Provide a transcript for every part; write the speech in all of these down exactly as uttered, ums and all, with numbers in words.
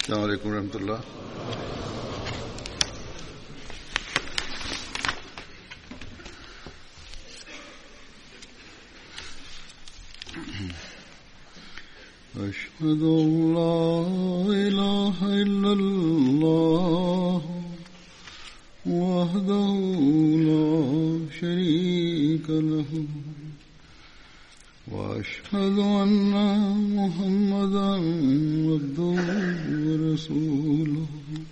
السلام عليكم ورحمة الله. أشهد أن لا إله إلا الله وحده لا شريك له وأشهد أن محمدا عبده ورسوله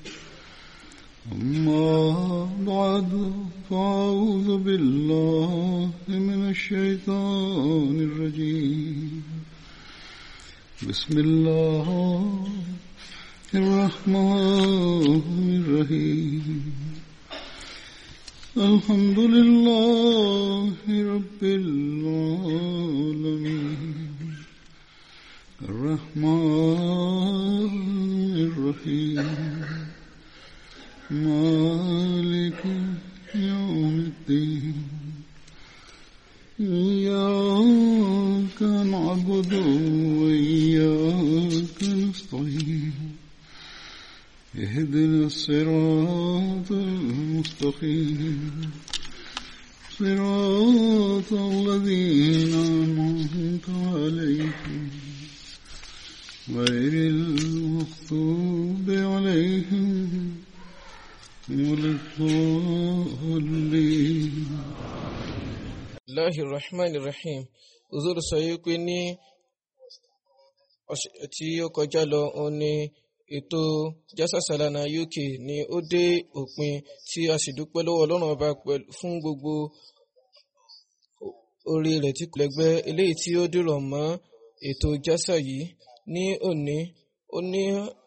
أما بعد فأعوذ بالله من الشيطان الرجيم بسم الله الرحمن الرحيم الحمد لله رب العالمين الرحمن الرحيم مالك يوم الدين إياك نعبد وإياك نستعين اهدنا الصراط المستقيم صراط الذين أنعمت عليهم غير المغضوب عليهم ولا الضالين. Bismillahir Rahmanir Rahim. Uzuru sọ yìí pé ní ọ̀sẹ̀ tí ó kọjá lọ òun ni ètò Jalsa Salana U K ni ó dé òpin, tí a sì dúpẹ́ lọ́wọ́ Ọlọ́run ọba fún gbogbo orí rẹ̀ tí kò lẹ́gbẹ́ eléyìí tí ó dìrọ̀ mọ́ ètò Jalsa yìí. Ní òní ó ní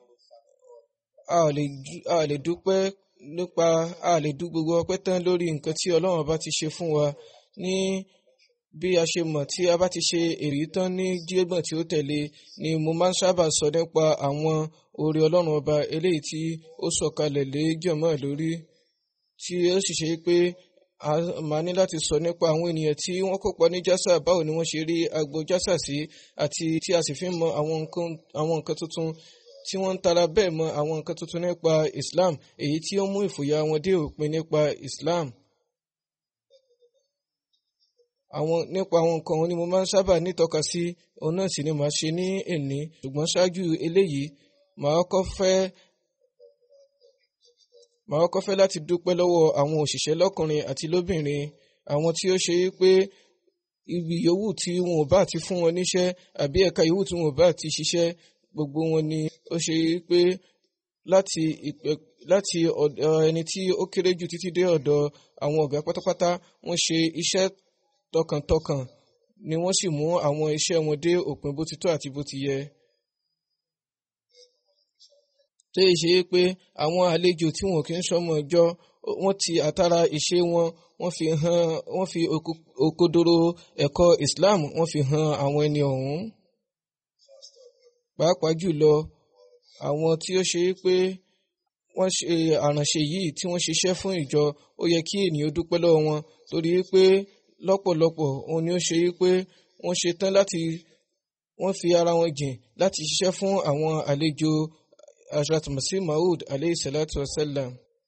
a lè dúpẹ́ nípa a lè dú gbogbo ọpẹ́ tán lórí nǹkan tí Ọlọ́run ọba ti ṣe fún wa. Ní bí a ṣe mọ̀, tí a bá ti ṣe èyí tán ní jígbọ̀n tí ó tẹ̀lé ni mo máa ń sábà sọ nípa àwọn oore Ọlọ́run ọba eléyìí tí ó sọ̀kalẹ̀ lé jọ̀mọ́ lórí, tí ó sì ṣe pé a máa ní láti sọ nípa àwọn ènìyàn tí wọ́n kópa ní Jalsa, báwo ni wọ́n ṣe rí agbo Jalsa sí, àti tí a sì fi mọ àwọn nǹkan àwọn nǹkan tuntun tí wọ́n ń tara bẹ́ẹ̀ mọ àwọn nǹkan tuntun nípa Islam, èyí tí ó mú ìfòyà wọn dé òpin nípa Islam. Àwọn nípa àwọn nǹkan wọn ni mo máa ń sábà nítọ́ka sí, òun náà sì ni màá ṣe ní èní. Ṣùgbọ́n ṣáájú eléyìí màá kọ́ fẹ́ màá kọ́ fẹ́ láti dúpẹ́ lọ́wọ́ àwọn òṣìṣẹ́ lọ́kùnrin àti lóbìnrin, àwọn tí ó ṣe pé ibi yòówù tí wọn ò bá ti fún wọn níṣẹ́ àbí ẹ̀ka yòówù tí wọn ò bá ti ṣiṣẹ́, gbogbo wọn ni ó ṣe pé láti ìpẹ́ láti ọ̀dọ̀ ẹni tí ó kéré jù títí dé ọ̀dọ̀ àwọn ọ̀gá pátápátá, wọ́n ṣe iṣẹ́ tọkàntọkàn ni wọ́n sì mú àwọn iṣẹ́ wọn dé òpin bó ti tó àti bó ti yẹ. tó yẹ ṣe pé àwọn àlejò tí wọn kì í ṣọmọ ìjọ, wọ́n ti àtàrà ìṣe wọn wọ́n fi hàn wọ́n fi òkodoro ẹ̀kọ́ Islam wọ́n fi hàn àwọn ẹni ọ̀hún. Pàápàá jùlọ àwọn tí ó ṣe pé wọ́n ṣe àránṣe yìí tí wọ́n ṣiṣẹ́ fún ìjọ, ó yẹ kí ènìyàn dúpẹ́ lọ́wọ́ wọn, torí pé lọ́pọ̀lọpọ̀ òun ni ó ṣe pé wọ́n ṣe tán láti wọ́n fi ara wọn jìn láti ṣiṣẹ́ fún àwọn àlejò Hazrat Masih Maud alayhi salatu wasalam.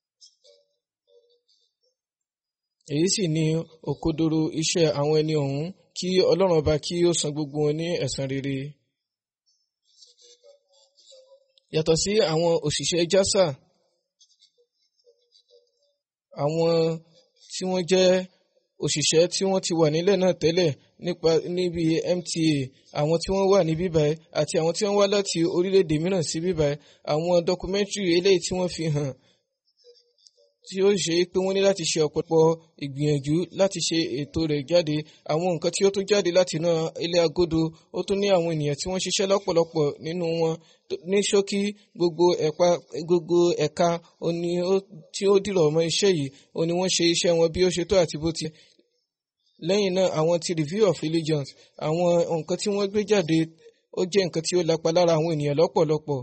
Èyí sì ni òkodoro iṣẹ́ àwọn ẹni ọ̀hún, kí Ọlọ́run ọba kí ó san gbogbo wọn ní ẹ̀san rere. Yàtọ̀ sí àwọn òṣìṣẹ́ Jalsa, àwọn tí wọ́n jẹ́ òṣìṣẹ́ tí wọ́n ti wà nílẹ̀ náà tẹ́lẹ̀ nípa níbi M T A, àwọn tí wọ́n wà ní bíbáyìí àti àwọn tí wọ́n wá láti orílẹ̀-èdè mìíràn sí bíbáyìí, àwọn dọkumẹ́ntìrì eléyìí tí wọ́n fi hàn, tí ó ṣe pé wọ́n ní láti ṣe ọ̀pọ̀lọpọ̀ ìgbìyànjú láti ṣe ètò rẹ̀ jáde. Àwọn nǹkan tí ó tún jáde láti inú ilé agodo, ó tún ní àwọn ènìyàn tí wọ́n ṣiṣẹ́ lọ́pọ̀lọpọ̀ nínú wọn. Ní ṣókí, gbogbo ẹ̀ka gbogbo ẹ̀ka òní tí ó dìrọ̀ mọ́ iṣẹ́ yìí òní wọ́n ṣe iṣẹ́ wọn bí ó ṣe tó àti bó ti. Lẹ́yìn náà, àwọn ti Review of Religions, àwọn nǹkan tí wọ́n gbé jáde ó jẹ́ nǹkan tí ó lapa lára àwọn ènìyàn lọ́pọ̀lọpọ̀.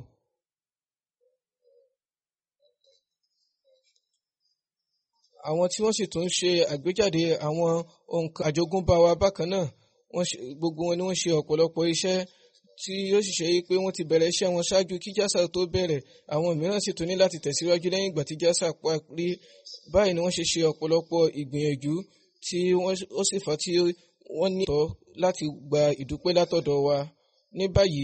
Àwọn tí wọ́n sì tún ṣe àgbéjáde àwọn nǹkan àjogúnbá wa bákan náà, wọ́n ṣe gbogbo wọn ni wọ́n ṣe ọ̀pọ̀lọpọ̀ iṣẹ́ tí ó sì ṣe pé wọ́n ti bẹ̀rẹ̀ iṣẹ́ wọn ṣáájú kí jásà tó bẹ̀rẹ̀, àwọn mìíràn sì tún ní láti tẹ̀síwájú lẹ́yìn ìgbà tí jásà parí. Báyìí ni wọ́n ṣe ṣe ọ̀pọ̀lọpọ̀ ìgbìyànjú tí ó sì fà tí wọ́n ní ìtọ́ láti gba ìdúpẹ́ látọ̀dọ̀ wa. Ní báyìí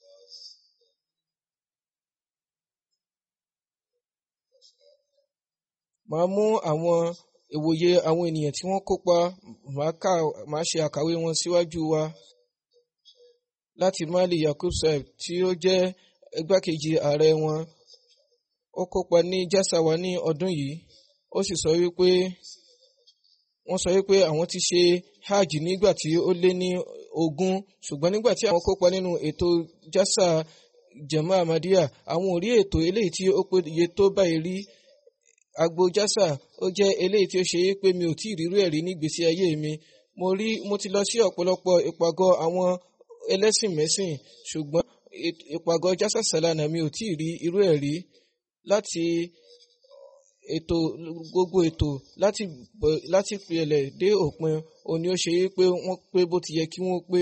màá mú àwọn ìwòye àwọn ènìyàn tí wọ́n kópa, màá ṣe àkàwé wọn síwájú wa. Láti Mali, Yakub Saib tí ó jẹ́ igbákejì ààrẹ wọn, ó kópa ní jásà wa ní ọdún yìí. Ó sì sọ wípé wọ́n sọ wípé àwọn ti ṣe hajj nígbà tí ó lé ní ogún, ṣùgbọ́n nígbà tí àwọn kópa nínú ètò jásà Jama Ahmadiyya, àwọn ò rí ètò eléyìí tí ó péye tó báyìí rí. Agbo jásà ó jẹ́ eléyìí tí ó ṣe é pé mi ò tí ì rírú ẹ̀ rí nígbésí ayé mi. Mo rí mo ti lọ sí ọ̀pọ̀lọpọ̀ ìpàgọ́ àwọn ẹlẹ́sìn mẹ́sìn, ṣùgbọ́n ìpàgọ́ jásà sálánà mi ò tí ì rí irú ẹ̀ rí. Láti ètò gbogbo ètò láti láti pìlẹ̀ dé òpin, òní ó ṣe é pé wọ́n pé bó ti yẹ kí wọ́n pé.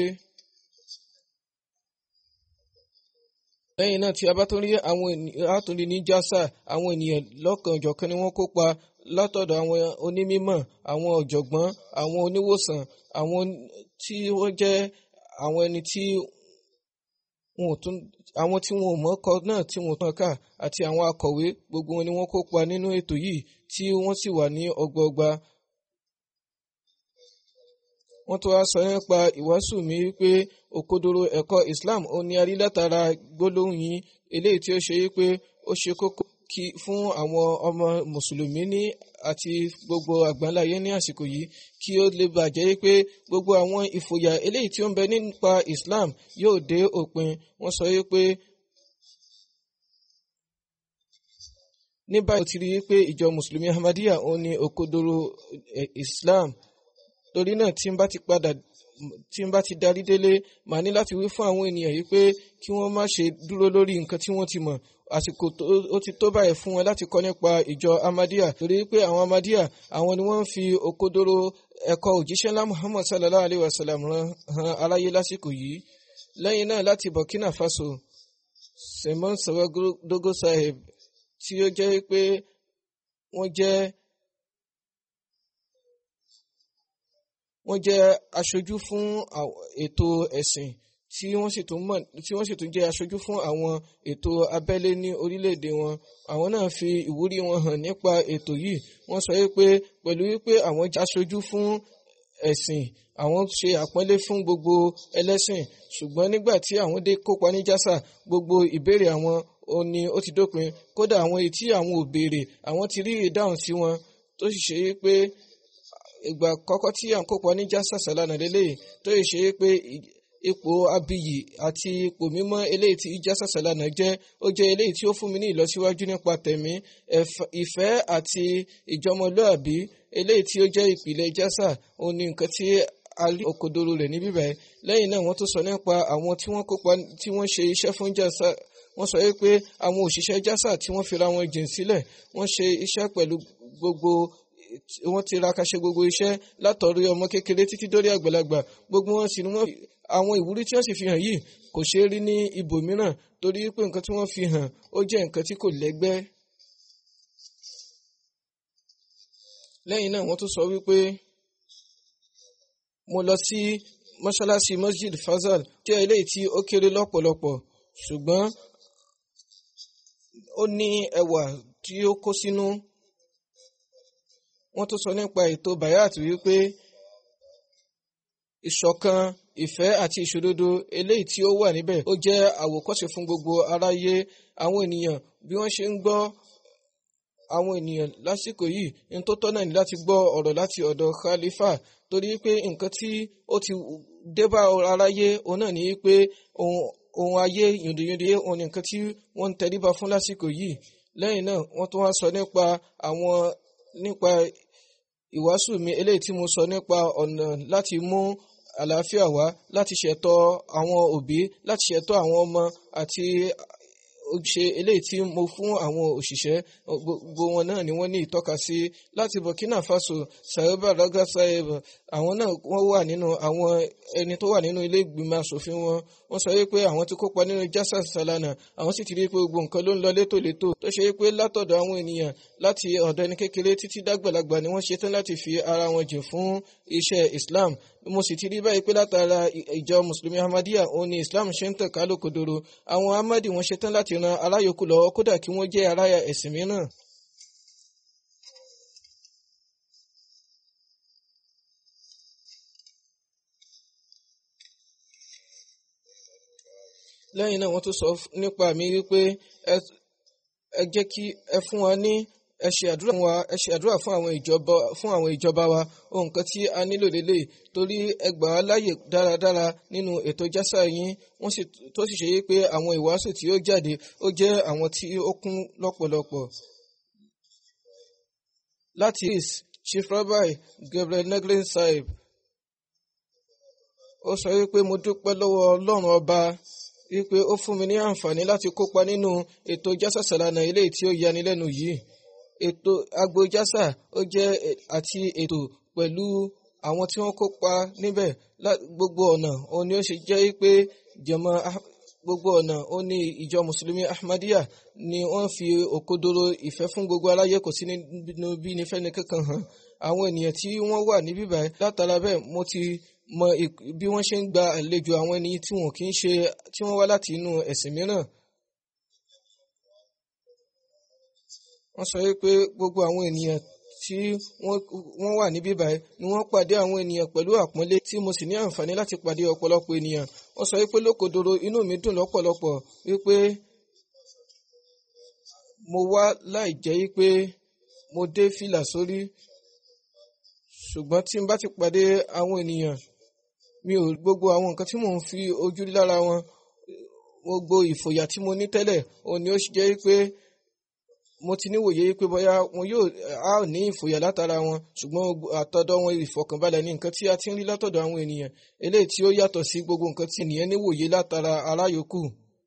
Lẹ́yìn náà tí a bá tún rí àwọn ènìyàn tó rí ní jásà, àwọn ènìyàn lọ́kànjọ̀kan ni wọ́n kópa látọ̀dọ̀ àwọn onímímọ̀, àwọn ọ̀jọ̀gbọ́n, àwọn oníwòsàn, àwọn tí wọ́n jẹ́ àwọn ẹni tí wọn ò tún àwọn tí wọn ò mọ̀ọ́kọ náà tí wọn ò tán ká, àti àwọn akọ̀wé, gbogbo wọn ni wọ́n kópa nínú ètò yìí tí wọ́n sì wà ní ọgbọọgba. Wọ́n tó wá sọ nípa ìwàásù mi wípé òkodoro ẹ̀kọ́ Islam ó ní arí látara gbólóhùn yìí, eléyìí tí ó ṣe wípé ó ṣe kókó kí fún àwọn ọmọ mùsùlùmí ní àti gbogbo àgbáńláyé ní àsìkò yìí, kí ó lè bàjẹ́ wípé gbogbo àwọn ìfòyà eléyìí tí ó ń bẹ nípa Islam yóò dé òpin. Wọ́n sọ wípé ní báyìí ó ti rí wípé ìjọ mùsùlùmí Ahmadiyya ó ní òkodoro Islam. Torí náà tí n bá ti padà tí n bá ti darí délé, màá ní láti wí fún àwọn ènìyàn yìí pé kí wọ́n má ṣe dúró lórí nǹkan tí wọ́n ti mọ̀. Àsìkò ó ti tó báyìí fún wọn láti kọ́ nípa ìjọ Ahmadiyya, torí pé àwọn Ahmadiyya àwọn ni wọ́n ń fi òkodoro ẹ̀kọ́ òjíṣẹ́ ńlá Muhammad sallallahu alayhi wa sallam hàn aráyé lásìkò yìí. Lẹ́yìn náà láti Burkina Faso, Simon Sawadogo Saheb tí ó jẹ́ pé wọ́n jẹ́ wọ́n jẹ́ aṣojú fún ètò ẹ̀sìn tí wọ́n sì tún mọ̀ tí wọ́n sì tún jẹ́ aṣojú fún àwọn ètò abẹ́lé ní orílẹ̀-èdè wọn. Àwọn náà fi ìwúrí wọn hàn nípa ètò yìí. Wọ́n sọ wípé pẹ̀lú wípé àwọn jẹ́ aṣojú fún ẹ̀sìn, àwọn ṣe àpọ́nlé fún gbogbo ẹlẹ́sìn, ṣùgbọ́n nígbà tí àwọn dé kópa ní jásà, gbogbo ìbéèrè àwọn ó ní ó ti dópin. Kódà àwọn èyí tí àwọn ò béèrè, àwọn ti rí ìdáhùn sí wọn, tó sì ṣe wípé ìgbà kọ́kọ́ tí à ń kópa ní jásà sálánà lélẹ́yìí, tó yẹ ṣe pé ipò abiyì àti ipò mímọ́ eléyìí tí jásà sálánà jẹ́, ó jẹ́ eléyìí tí ó fún mi ní ìlọsíwájú nípa tẹ̀mí, ìfẹ́ àti ìjọmọlúàbí, eléyìí tí ó jẹ́ ìpìlẹ̀ jásà, ó ní nǹkan tí a rí òkodoro rẹ̀ ní bíbáyìí. Lẹ́yìn náà wọ́n tún sọ nípa àwọn tí wọ́n kópa tí wọ́n ṣe iṣẹ́ fún jásà. Wọ́n sọ wípé àwọn òṣìṣẹ́ jásà tí wọ́n fira wọn jìn sílẹ̀, wọ́n ṣe iṣẹ́ pẹ̀lú gbogbo wọ́n ti ra kaṣe gbogbo iṣẹ́ látọ̀rí ọmọ kékeré títí dórí àgbàlagbà. Gbogbo wọn sì ni wọ́n àwọn ìwúrí tí wọ́n sì fi hàn yìí kò ṣeé rí ní ibòmíràn, torí pé nǹkan tí wọ́n fi hàn ó jẹ́ nǹkan tí kò lẹ́gbẹ́. Lẹ́yìn náà wọ́n tún sọ wípé mo lọ sí mọ́ṣáláṣí Masjid Fazal, jẹ́ eléyìí tí ó kéré lọ́pọ̀lọpọ̀, ṣùgbọ́n ó ní ẹwà tí ó kó sínú. Wọ́n tún sọ nípa ètò Bayat wípé ìṣọ̀kan, ìfẹ́ àti ìṣòdodo eléyìí tí ó wà níbẹ̀ ó jẹ́ àwòkọ́ṣe fún gbogbo aráyé. Àwọn ènìyàn bí wọ́n ṣe ń gbọ́ àwọn ènìyàn lásìkò yìí, ní tó tọ́ náà ní láti gbọ́ ọ̀rọ̀ láti ọ̀dọ̀ Khalifa, torí pé nǹkan tí ó ti débá aráyé òun náà ní pé ohun ayé yòndòyòndò òun ní nǹkan tí wọ́n ń tẹríba fún lásìkò yìí. Lẹ́yìn náà wọ́n tún wá sọ nípa àwọn nípa ìwàásù mi eléyìí tí mo sọ nípa ọ̀nà láti mú àlàáfíà wá, láti ṣẹ̀tọ́ àwọn òbí, láti ṣẹ̀tọ́ àwọn ọmọ àti ojúṣe eléyìí tí mo fún àwọn òṣìṣẹ́. Gbogbo wọn náà ni wọ́n ní ìtọ́ka sí. Láti Burkina Faso, Sahiba Raga Sahib àwọn náà wọ́n wà nínú àwọn ẹni tó wà nínú ilé ìgbìmọ̀ asòfin wọn wọ́n sọ wípé àwọn ti kópa nínú Jalsa Salana àwọn sì ti rí pé gbogbo nǹkan ló ń lọ létòlétò tó ṣe wípé látọ̀dọ̀ àwọn ènìyàn láti ọ̀dọ̀ ẹni kékeré títí dàgbàlagbà ni wọ́n ṣetán láti fi ara wọn jìn fún iṣẹ́ Islam mo sì ti rí báyìí pé látara ìjọ mùsùlùmí Ahmadiyya òun ni Islam ṣe ń tàn ká lókodoro àwọn Ahmadi wọ́n ṣetán láti ran aláyòókù lọ́wọ́ kódà kí wọ́n jẹ́ aráyà ẹ̀sìn mìíràn. lẹ́yìn náà wọ́n tún sọ nípa mi wípé ẹ jẹ́ kí ẹ fún wa ní ẹ ṣe àdúrà fún wa ẹ ṣe àdúrà fún àwọn ìjọba fún àwọn ìjọba wa ohun kan tí a nílò lélẹ̀ torí ẹ gbà wá láàyè dáradára nínú ètò Jalsa yín wọ́n sì tó sì ṣe pé àwọn ìwàásù tí ó jáde ó jẹ́ àwọn tí ó kún lọ́pọ̀lọpọ̀. láti Chief Rabbi Gabriel Negrin Sahib ó sọ wípé mo dúpẹ́ lọ́wọ́ Ọlọ́run ọba wípé ó fún mi ní àǹfààní láti kópa nínú ètò Jalsa Salana eléyìí tí ó yanilẹ́nu yìí ètò agbo Jalsa ó jẹ́ àti ètò pẹ̀lú àwọn tí wọ́n kópa níbẹ̀ gbogbo ọ̀nà òun ni ó ṣe jẹ́ wípé jàmá gbogbo ọ̀nà ó ní ìjọ mùsùlùmí Ahmadiyya ni wọ́n fi òkodoro ìfẹ́ fún gbogbo aláyé kò sí nínú bí ní fẹ́ni kankan hàn àwọn ènìyàn tí wọ́n wà níbí báyìí látara bẹ́ẹ̀ mo ti mọ bí wọ́n ṣe ń gba àlejò àwọn ẹni tí wọn kì í ṣe tí wọ́n wá láti inú ẹ̀sìn mìíràn. wọ́n sọ wípé gbogbo àwọn ènìyàn tí wọ́n wà níbí báyìí ni wọ́n pàdé àwọn ènìyàn pẹ̀lú àpọ́nlé tí mo sì ní àǹfààní láti pàdé ọ̀pọ̀lọpọ̀ ènìyàn. wọ́n sọ wípé lókodoro inú mi dùn lọ́pọ̀lọpọ̀ wípé mo wá láì jẹ́ wípé mo dé fìlà sórí ṣùgbọ́n tí n bá ti pàdé àwọn ènìyàn mi ò gbogbo àwọn nǹkan tí mò ń fi ojú rí lára wọn gbogbo ìfòyà tí mo ní tẹ́lẹ̀ òun ni ó jẹ́ pé mo ti níwòye pé bóyá wọn yóò á ní ìfòyà látara wọn ṣùgbọ́n àtọ̀dọ̀ wọn ìfọ̀kànbalẹ̀ ní nǹkan tí a ti ń rí látọ̀dọ̀ àwọn ènìyàn eléyìí tí ó yàtọ̀ sí gbogbo nǹkan tí ènìyàn níwòye látara aláyòókù.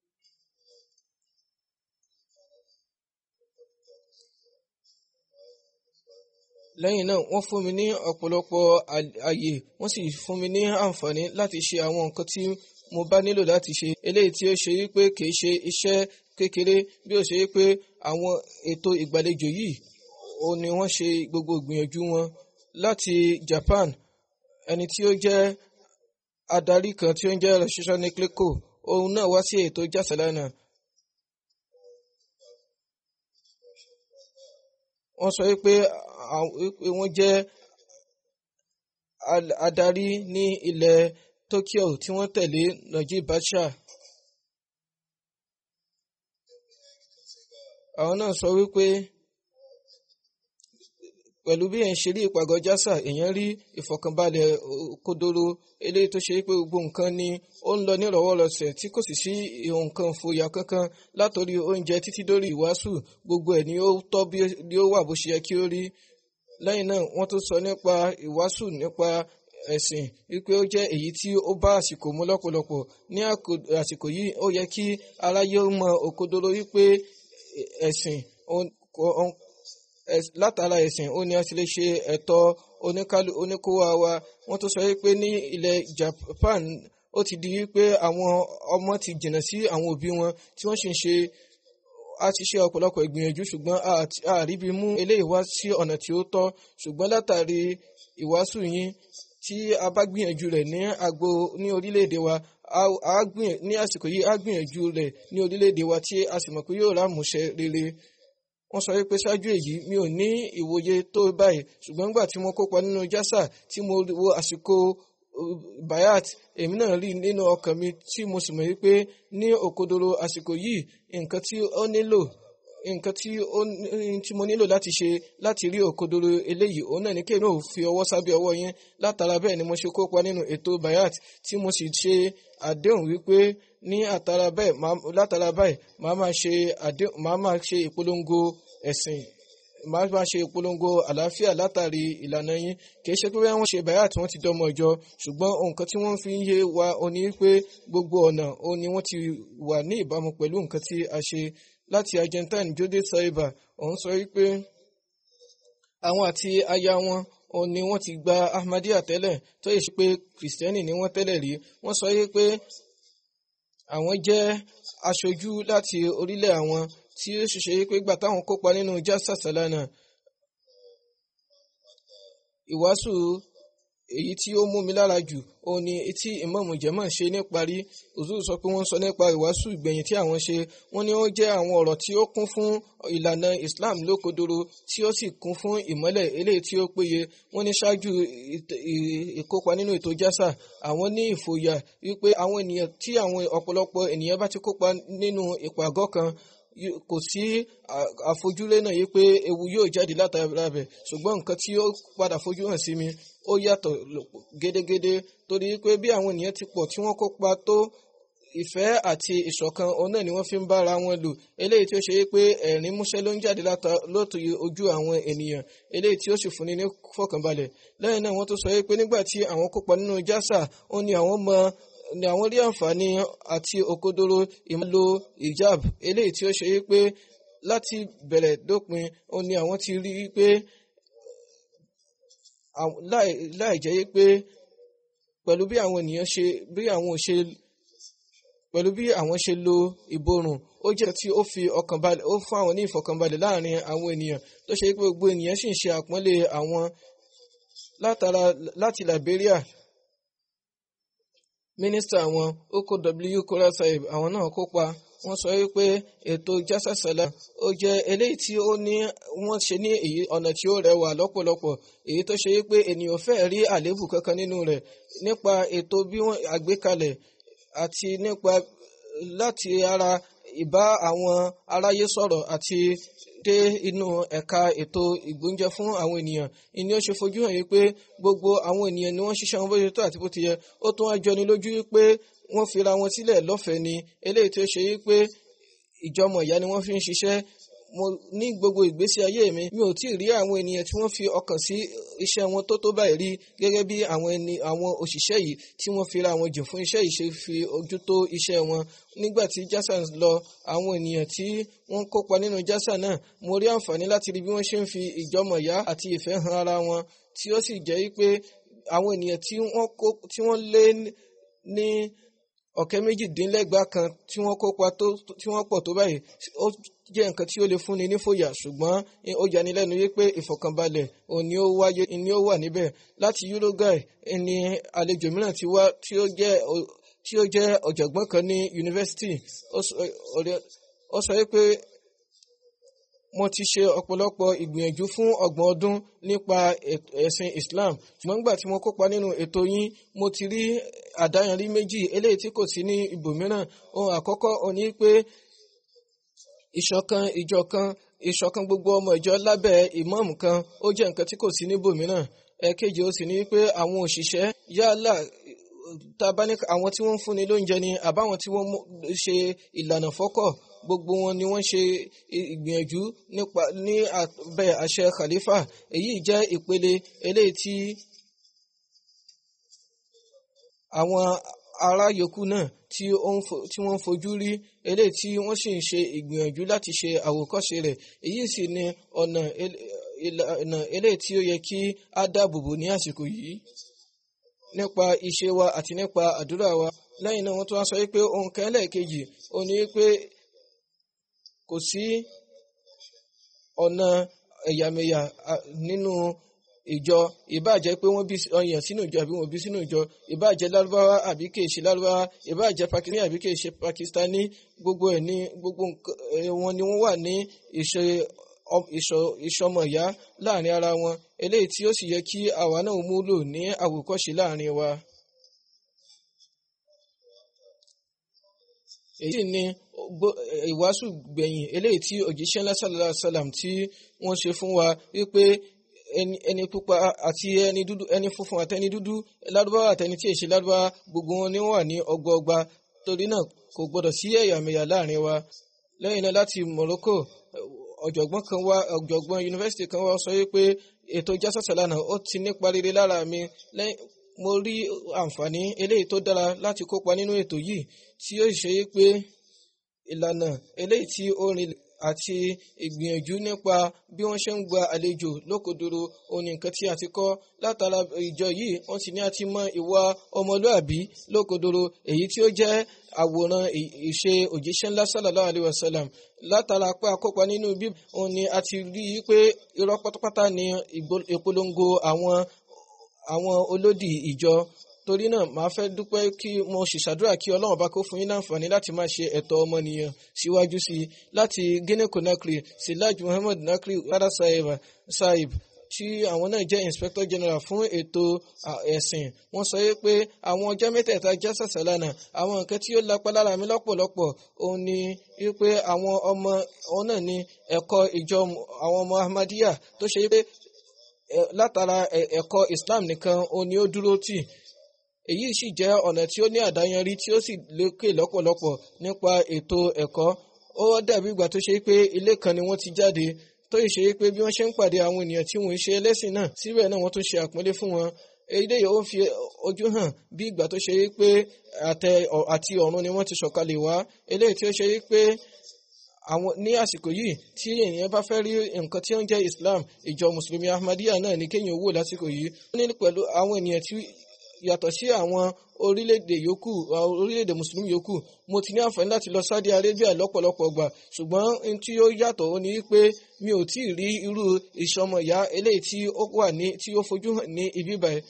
lẹ́yìn náà wọ́n fún mi ní ọ̀pọ̀lọpọ̀ àyè wọ́n sì fún mi ní àǹfààní láti ṣe àwọn nǹkan tí mo bá nílò láti ṣe eléyìí tí ó ṣe wípé kìí ṣe iṣẹ́ kékeré bí ó ṣe wípé àwọn ètò ìgbàlejò yìí ó ní wọ́n ṣe gbogbo ìgbìyànjú wọn láti Japan ẹni tí ó jẹ́ adarí kan tí ó ń jẹ́ Rashida Nikleko òun náà wá sí ètò Jalsa Salana. wọ́n sọ wípé wọ́n jẹ́ adarí ní ilẹ̀ Tokyo tí wọ́n tẹ̀lé Najib Badsha. àwọn náà sọ wípé pẹ̀lú bí èèyàn ṣe rí ìpàgọ́ Jalsa èèyàn rí ìfọ̀kànbalẹ̀ kodoro eléyìí tó ṣe pé gbogbo nǹkan ni ó ń lọ nírọ̀wọ́rọsẹ̀ tí kò sì sí nǹkan fòyà kankan látòrí oúnjẹ títí dórí ìwàásù gbogbo ẹ̀ ni ó tọ́ bí ó wà bó ṣe yẹ kí ó rí. lẹ́yìn náà wọ́n tún sọ nípa ìwàásù nípa ẹ̀sìn wípé ó jẹ́ èyí tí ó bá àsìkò mu lọ́pọ̀lọpọ̀ ní àsìkò yìí ó yẹ kí aráyé mọ òkodoro wípé ẹ̀sìn látara ẹ̀sìn ó ní a ti lè ṣe ẹ̀tọ́ oníkálù oníkówá wa. wọ́n tó sọ wípé ní ilẹ̀ Japan ó ti di wípé àwọn ọmọ ti jìnnà sí àwọn òbí wọn tí wọ́n sì ń ṣe a ti ṣe ọ̀pọ̀lọpọ̀ ìgbìyànjú ṣùgbọ́n àríbi mú eléyìí wá sí ọ̀nà tí ó tọ́ ṣùgbọ́n látàrí ìwàásù yín tí a bá gbìyànjú rẹ̀ ní agbo ní orílẹ̀-èdè wa ní àsìkò yìí a gbìyànjú rẹ̀ ní orílẹ̀-èdè wa tí a sì mọ̀ pé yóò rámúṣẹ rere. wọ́n sọ wípé ṣáájú èyí mi ò ní ìwòye tó báyìí ṣùgbọ́n nígbà tí mo kópa nínú Jalsa tí mo wo àsìkò bayat èmi náà rí nínú ọkàn mi tí mo sì mọ̀ wípé ní òkodoro àsìkò yìí nǹkan tí ó nílò nǹkan tí ó tí mo nílò láti ṣe láti rí òkodoro eléyìí òun náà ní kéèmí ò fi ọwọ́ sábẹ́ ọwọ́ yẹn látara bẹ́ẹ̀ ni mo ṣe kópa nínú ètò bayat tí mo sì ṣe àdéhùn wípé ní àtàrà bẹ́ẹ̀ látara báyìí màá máa ṣe àdéhùn màá máa ṣe ìpolongo ẹ̀sìn màá máa ṣe ìpolongo àlàáfíà látàrí ìlànà yín kì í ṣe pé wọ́n ṣe bàyà tí wọ́n ti dọ́mọ ìjọ ṣùgbọ́n nǹkan tí wọ́n fi ń yé wa òní pé gbogbo ọ̀nà òní wọ́n ti wà ní ìbámu pẹ̀lú nǹkan tí a ṣe. láti Argentine Jode Saiba òun sọ wípé àwọn àti aya wọn òun ni wọ́n ti gba Ahmadiyya tẹ́lẹ̀ tó yẹ sí pé kìrìsìtẹ́nì ni wọ́n tẹ́lẹ̀ rí. Wọ́n sọ yé pé àwọn jẹ́ aṣojú láti orílẹ̀ àwọn tí ó ṣiṣẹ́ yé pé gbà táwọn kópa nínú Jalsa Salana, ìwàásù èyí tí ó mú mi lára jù òun ni tí Ìmáàmù Jama ṣe níparí. Huzur sọ pé wọ́n sọ nípa ìwàásù ìgbẹ̀yìn tí àwọn ṣe, wọ́n ní ó jẹ́ àwọn ọ̀rọ̀ tí ó kún fún ìlànà Islam lókodoro tí ó sì kún fún ìmọ́lẹ̀ eléyìí tí ó péye. Wọ́n ní ṣáájú ìkópa nínú ètò Jalsa, àwọn ní ìfòyà wípé àwọn ènìyàn tí àwọn ọ̀pọ̀lọpọ̀ ènìyàn bá ti kópa nínú ìpàgọ́ kan kò sí àfojúlé náà yí pé ewu yóò jáde látara bẹ̀, ṣùgbọ́n nǹkan tí ó padà fojú hàn sí mi ó yàtọ̀ gédégédé, torí pé bí àwọn ènìyàn ti pọ̀ tí wọ́n kópa tó, ìfẹ́ àti ìṣọ̀kan òun náà ni wọ́n fi ń bára wọn lò, eléyìí tí ó ṣe pé ẹ̀rín músẹ́ ló ń jáde lótòó ojú àwọn ènìyàn, eléyìí tí ó sì fúnni ní fọkànbalẹ̀. Lẹ́yìn náà wọ́n tó sọ pé nígbà tí àwọn kópa nínú Jalsa, ó ní àwọn mọ ni àwọn rí àǹfààní àti òkodoro ìmọ̀lò hijab, eléyìí tí ó ṣe pé láti bẹ̀rẹ̀ dópin ó ní àwọn ti rí pé láì jẹ́ pé pẹ̀lú bí àwọn ènìyàn ṣe bí àwọn ṣe pẹ̀lú bí àwọn ṣe lo ìborùn, ó jẹ́ tí ó fi ọkàn balẹ̀, ó fún àwọn ní ìfọkànbalẹ̀ láàrin àwọn ènìyàn tó ṣe pé gbogbo ènìyàn sì ń ṣe àpọ́nlé àwọn. Látara láti Liberia, mínísítà àwọn Oko W Kora Saib àwọn náà kópa. Wọ́n sọ wípé ètò Jalsa Salana ó jẹ́ eléyìí tí ó ní wọ́n ṣe ní èyí ọ̀nà tí ó rẹwà lọ́pọ̀lọpọ̀, èyí tó ṣe wípé ènìyàn fẹ́ rí àléébù kankan nínú rẹ̀ nípa ètò bí wọ́n àgbékalẹ̀ àti nípa láti ara ìbá àwọn aráyé sọ̀rọ̀ àti dé inú ẹ̀ka ètò ìgbóúnjẹ fún àwọn ènìyàn. Ìní ó ṣe fojú hàn wípé gbogbo àwọn ènìyàn ni wọ́n ṣiṣẹ́ wọn bó ṣe tó àti bó ti yẹ. Ó tún wá jọni lójú wípé wọ́n fira wọn sílẹ̀ lọ́fẹ̀ẹ́ ni, eléyìí tí ó ṣe wípé ìjọmọ̀ ìyá ni wọ́n fi ń ṣiṣẹ́. Mo ní gbogbo ìgbésí ayé mi mi ò tí ì rí àwọn ènìyàn tí wọ́n fi ọkàn sí iṣẹ́ wọn tó tó báyìí rí, gẹ́gẹ́ bí àwọn ẹni àwọn òṣìṣẹ́ yìí tí wọ́n fira wọn jìn fún iṣẹ́ yìí ṣe fi ojú tó iṣẹ́ wọn. Nígbà tí Jalsa lọ, àwọn ènìyàn tí wọ́n kópa nínú Jalsa náà, mo rí àǹfààní láti rí bí wọ́n ṣe ń fi ìjọmọ̀ ìyá àti ìfẹ́ hàn ara wọn, tí ó sì jẹ́ wípé àwọn ènìyàn tí wọ́n lé ní ọ̀kẹ́ méjìdínlẹ́gbàá kan tí wọ́n kópa tó tí wọ́n pọ̀ tó báyìí, ó jẹ́ nǹkan tí ó lè fúnni nífòyà, ṣùgbọ́n ó yanilẹ́nu wípé ìfọ̀kànbalẹ̀ òun ni ó wáyé ni ó wà níbẹ̀. Láti Uruguay ni àlejò mìíràn ti wá tí ó jẹ́ tí ó jẹ́ ọ̀jọ̀gbọ́n kan ní yunifásitì. Ó sọ wípé mo ti ṣe ọ̀pọ̀lọpọ̀ ìgbìyànjú fún ọgbọ̀n ọdún nípa ẹ̀sìn Islam, ṣùgbọ́n nígbà tí mo kópa nínú ètò yín, mo ti rí àdáyanrí méjì eléyìí tí kò sí ní ibòmíràn. Ohun àkọ́kọ́ ó ní pé ìṣọ̀kan ìjọ kan ìṣọ̀kan gbogbo ọmọ ìjọ lábẹ́ ìmáàmù kan ó jẹ́ nǹkan tí kò sí ní ibòmíràn. Ẹ̀kejì ó sì ní pé àwọn òṣìṣẹ́ yálà tabani àwọn tí wọ́n ń fúnni lóúnjẹ ni àbáwọn tí wọ́n ṣe ìlànà fọ́kọ̀, gbogbo wọn ni wọ́n ṣe ìgbìyànjú nípa ní abẹ́ àṣẹ Khalifa. Èyí jẹ́ ìpele eléyìí tí àwọn ará yòókù náà tí wọ́n ń fojú rí, eléyìí tí wọ́n sì ń ṣe ìgbìyànjú láti ṣe àwòkọ́ṣe rẹ̀. Èyí sì ni ọ̀nà eléyìí tí ó yẹ kí á dáàbòbò ní àsìkò yìí nípa iṣẹ́ wa àti nípa àdúrà wa. Lẹ́yìn náà wọ́n tún wá sọ wípé ohun kan ẹlẹ́ẹ̀kejì ó ní pé kò sí ọ̀nà ẹ̀yàmẹ̀yà nínú ìjọ, ìbáàjẹ́ pé wọ́n bí ọyàn sínú ìjọ àbí wọ́n bí sínú ìjọ, ìbáàjẹ́ lárúbáwá àbí kìí ṣe lárúbáwá, ìbáàjẹ́ pakistani àbí kìí ṣe pakistani, gbogbo ẹ̀ ní gbogbo wọn ni wọ́n wà ní ìṣe ìṣọmọ ìyá láàrin ara wọn, eléyìí tí ó sì yẹ kí àwa náà múlò ní àwòkọ́ṣe láàrin wa. Èyí ni ìwàásù gbẹ̀yìn eléyìí tí òjíṣẹ́ ńlá sallallahu alaihi wasallam tí wọ́n ṣe fún wa wípé ẹni ẹni pupa àti ẹni dúdú, ẹni funfun àti ẹni dúdú, lárúbáwá àti ẹni tí èṣe lárúbáwá, gbogbo wọn ni wọ́n wà ní ọgbọọgba, torí náà kò gbọdọ̀ sí ẹ̀yàmẹ̀yà láàrin wa. Lẹ́yìn náà láti Morocco, ọ̀jọ̀gbọ́n kan wá ọ̀jọ̀gbọ́n yunifásitì kan wá sọ wípé ètò Jalsa Salana ó ti nípa rere lára mi. Lẹ́yìn mo rí àǹfààní eléyìí tó dára láti kópa nínú ètò yìí, tí ó ṣe pé ìlànà eléyìí tí ó rinlẹ̀ àti ìgbìyànjú nípa bí wọ́n ṣe ń gba àlejò lókodoro òun ni nǹkan tí a ti kọ́ látara ìjọ yìí. Wọ́n sì ní a ti mọ ìwà ọmọlúàbí lókodoro èyí tí ó jẹ́ àwòrán ìṣe òjíṣẹ́ ńlá sallallahu alaihi wasallam. Látara pé akópa nínú bí òun ni a ti rí i pé irọ́ pátápátá ni ìpolongo àwọn àwọn olódì ìjọ. Torí náà màá fẹ́ dúpẹ́ kí mo sì ṣàdúrà kí Ọlọ́run bá kó fún yín láǹfààní láti máa ṣe ẹ̀tọ́ ọmọnìyàn síwájú sí i. Láti Guinea Conakry, Silaj Muhammad Nakri Rada Sahib tí àwọn náà jẹ́ Inspector General fún ètò ẹ̀sìn, wọ́n sọ pé àwọn ọjọ́ mẹ́tẹ̀ẹ̀ta jásà sálánà àwọn nǹkan tí ó lápá lára mi lọ́pọ̀lọpọ̀ òun ni wípé àwọn ọmọ òun náà ní ẹ̀kọ́ ìjọ àwọn ọmọ Ahmadiyya tó ṣe pé látara ẹ̀kọ́ Islam nìkan òun ni ó dúró tì. Èyí sì jẹ́ ọ̀nà tí ó ní àdáyanrí tí ó sì lékè lọ́pọ̀lọpọ̀ nípa ètò ẹ̀kọ́. Ó dàbí ìgbà tó ṣe pé ilé kan ni wọ́n ti jáde, tó ṣe pé bí wọ́n ṣe ń pàdé àwọn ènìyàn tí wọ́n ṣe ẹlẹ́sìn náà síbẹ̀ náà wọ́n tún ṣe àpọ́nlé fún wọn. Èyí ó ń fi ojú hàn bí ìgbà tó ṣe pé àtẹ àti ọ̀run ni wọ́n ti sọ̀kalẹ̀ wá. Eléyìí tí ó ṣe pé àwọn ní àsìkò yìí tí ènìyàn bá fẹ́ rí nǹkan tí ó ń jẹ́ Islam, ìjọ Mùsùlùmí Ahmadiyya náà ní kéèyàn wò lásìkò yìí. Ó ní pẹ̀lú àwọn ènìyàn tí yàtọ̀ sí àwọn orílẹ̀-èdè yòókù orílẹ̀-èdè mùsùlùmí yòókù. Mo ti ní àǹfààní láti lọ Saudi Arabia lọ́pọ̀lọpọ̀ gbà, ṣùgbọ́n n tí ó yàtọ̀ ó ní pé mi ò tí ì rí irú ìṣọmọ̀yá eléyìí tí ó wà ní tí ó fojú hàn ní ibi báyìí.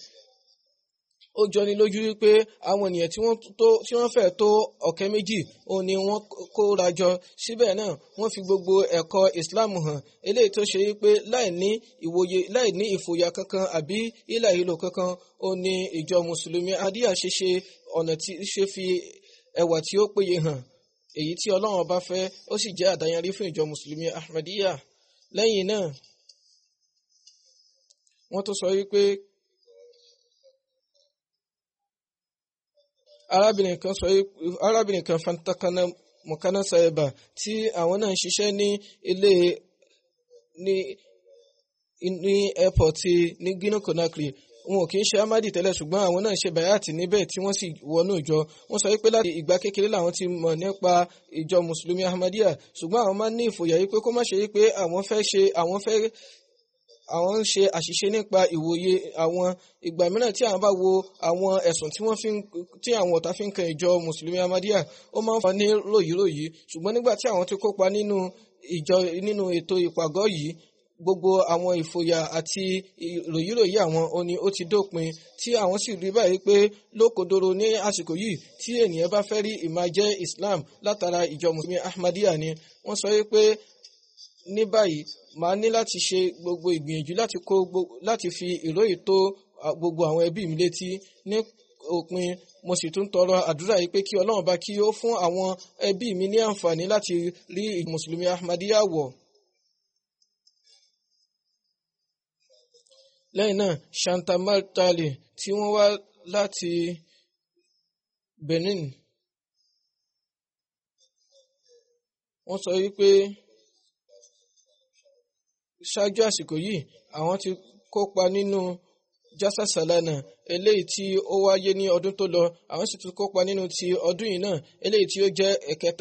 Ó jọni lójú wípé àwọn ènìyàn tí wọ́n tó tí wọ́n fẹ́ tó ọ̀kẹ́ méjì òun ni wọ́n kóra jọ síbẹ̀ náà wọ́n fi gbogbo ẹ̀kọ́ Islam hàn eléyìí tó ṣe wípé láì ní ìwòye láì ní ìfòyà kankan àbí ìlà ìlò kankan òun ni ìjọ Mùsùlùmí Ahmadiyya ṣe ṣe ọ̀nà tí ṣe fi ẹwà tí ó péye hàn, èyí tí Ọlọ́run bá fẹ́ ó sì jẹ́ àdáyanrí fún ìjọ Mùsùlùmí Ahmadiyya. Lẹ́yìn náà wọ́n tó sọ wípé arábìnrin kan sọ arábìnrin kan Fantakana Mukana Saiba tí àwọn náà ń ṣiṣẹ́ ní ilé ní ní airport ní Guinea Conakry. Wọn ò kì í ṣe Ahmadi tẹ́lẹ̀ ṣùgbọ́n àwọn náà ṣe bayati níbẹ̀ tí wọ́n sì wọnú ìjọ. Wọ́n sọ wípé láti ìgbà kékeré làwọn ti mọ̀ nípa ìjọ Mùsùlùmí Ahmadiyya ṣùgbọ́n àwọn máa ń ní ìfòyà wípé kó má ṣe wípé àwọn fẹ́ ṣe àwọn fẹ́ àwọn ń ṣe àṣìṣe nípa ìwòye àwọn. Ìgbà mìíràn tí àwọn bá wo àwọn ẹ̀sùn tí wọ́n fi tí àwọn ọ̀tá fi ń kan ìjọ Mùsùlùmí Ahmadiyya ó máa ń fa ní ròyìnròyìn, ṣùgbọ́n nígbà tí àwọn ti kópa nínú ìjọ nínú ètò ìpàgọ́ yìí gbogbo àwọn ìfòyà àti ìròyìnròyìn àwọn òní ó ti dópin tí àwọn sì rí báyìí pé lókodoro ní àsìkò yìí tí ènìyàn bá fẹ́ rí ìmájẹ́ Islam látara ìjọ Mùsùlùmí Ahmadiyya ni. Wọ́n sọ wípé ní báyìí màá ní láti ṣe gbogbo ìgbìyànjú láti kó láti fi ìròyìn tó gbogbo àwọn ẹbí mi létí. Ní òpin mo sì tún tọrọ àdúrà yìí pé kí Ọlọ́run bá kí ó fún àwọn ẹbí mi ní àǹfààní láti rí Mùsùlùmí Ahmadiyya wọ̀. Lẹ́yìn náà Shanta Martali tí wọ́n wá láti Benin, wọ́n sọ wípé ṣáájú àsìkò yìí àwọn ti kópa nínú jásà sálánà eléyìí tí ó wáyé ní ọdún tó lọ, àwọn sì tún kópa nínú ti ọdún yìí náà eléyìí tí ó jẹ́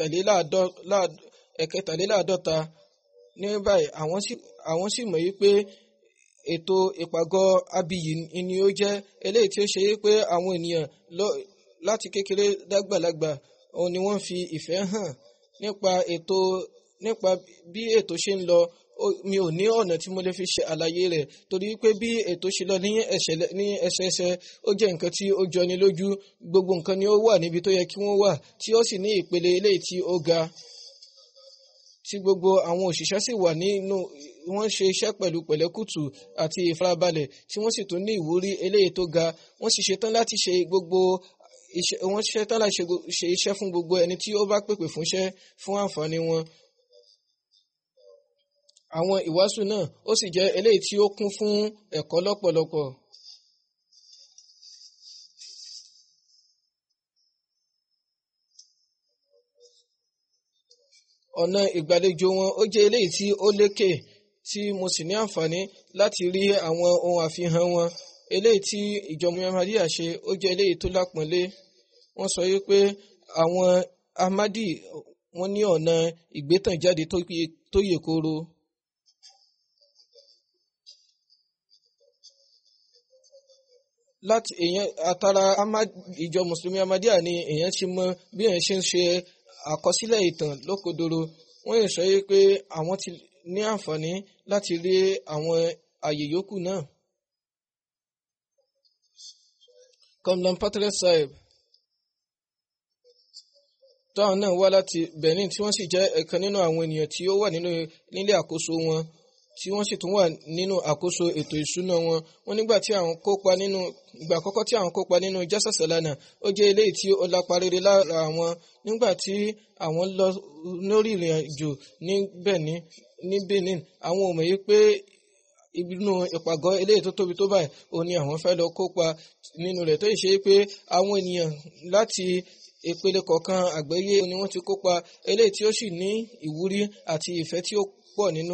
ẹ̀kẹtàléláàádọ́ta. Ní báyìí àwọn sì àwọn sì mọ̀ wípé ètò ìpàgọ́ abiyì ni ó jẹ́ eléyìí tí ó ṣe wípé àwọn ènìyàn láti kékeré dàgbàlagbà òun ni wọ́n fi ìfẹ́ hàn nípa ètò nípa bí ètò ṣe ń lọ. Mi ò ní ọ̀nà tí mo lè fi ṣe àlàyé rẹ̀ torí pé bí ètò ṣe lọ ní ẹsẹẹsẹ ó jẹ́ nǹkan tí ó jọni lójú. Gbogbo nǹkan ni ó wà níbi tó yẹ kí wọ́n wà tí ó sì ní ìpele eléyìí tí ó ga tí gbogbo àwọn òṣìṣẹ́ sì wà nínú wọ́n ṣe iṣẹ́ pẹ̀lú pẹ̀lẹ́kùtù àti ìfarabalẹ̀ tí wọ́n sì tún ní ìwúrí eléyìí tó ga. Wọ́n sì ṣetán láti ṣe gbogbo iṣẹ́ wọ́n ṣetán láti ṣe iṣẹ́ fún gbogbo ẹni tí ó bá pèpè fún iṣẹ́ fún àǹfààní wọn. Àwọn ìwàásù náà ó sì jẹ́ eléyìí tí ó kún fún ẹ̀kọ́ lọ́pọ̀lọpọ̀. Ọ̀nà ìgbàlejò wọn ó jẹ́ eléyìí tí ó lékè tí mo sì ní àǹfààní láti rí àwọn ohun àfihàn wọn eléyìí tí ìjọ Ahmadiyya ṣe ó jẹ́ eléyìí tó lápọ́nlé. Wọ́n sọ wípé àwọn Ahmadi wọ́n ní ọ̀nà ìgbétànjáde tó yè kooro. Láti èèyàn àtàrà ìjọ mùsùlùmí Ahmadiyya ni èèyàn ti mọ bí èèyàn ṣe ń ṣe àkọsílẹ̀ ìtàn lókodoro. Wọ́n yóò sọ pé àwọn ti ní àǹfààní láti rí àwọn àyè yòókù náà. Komlan Patrick Sahib táwọn náà wá láti Benin tí wọ́n sì jẹ́ ẹ̀kan nínú àwọn ènìyàn tí ó wà nínú nílé àkóso wọn tí wọ́n sì tún wà nínú àkóso ètò ìṣúná wọn. Wọ́n nígbà tí àwọn kópa nínú ìgbà àkọ́kọ́ tí àwọn kópa nínú Jalsa Salana ó jẹ́ eléyìí tí ó lápa rere lára àwọn nígbà tí àwọn lọ lórí ìrìn àjò ní Benin ní Benin àwọn ò mọ̀ yí pé inú ìpàgọ́ eléyìí tó tóbi tó báyìí òun ni àwọn fẹ́ lọ kópa nínú rẹ̀ tó yìí ṣe pé àwọn ènìyàn láti ìpele kọ̀ọ̀kan àgbáyé ni wọ́n ti kópa eléyìí tí ó sì ní ìwúrí àti ìfẹ́ tí ó pọ̀ nínú.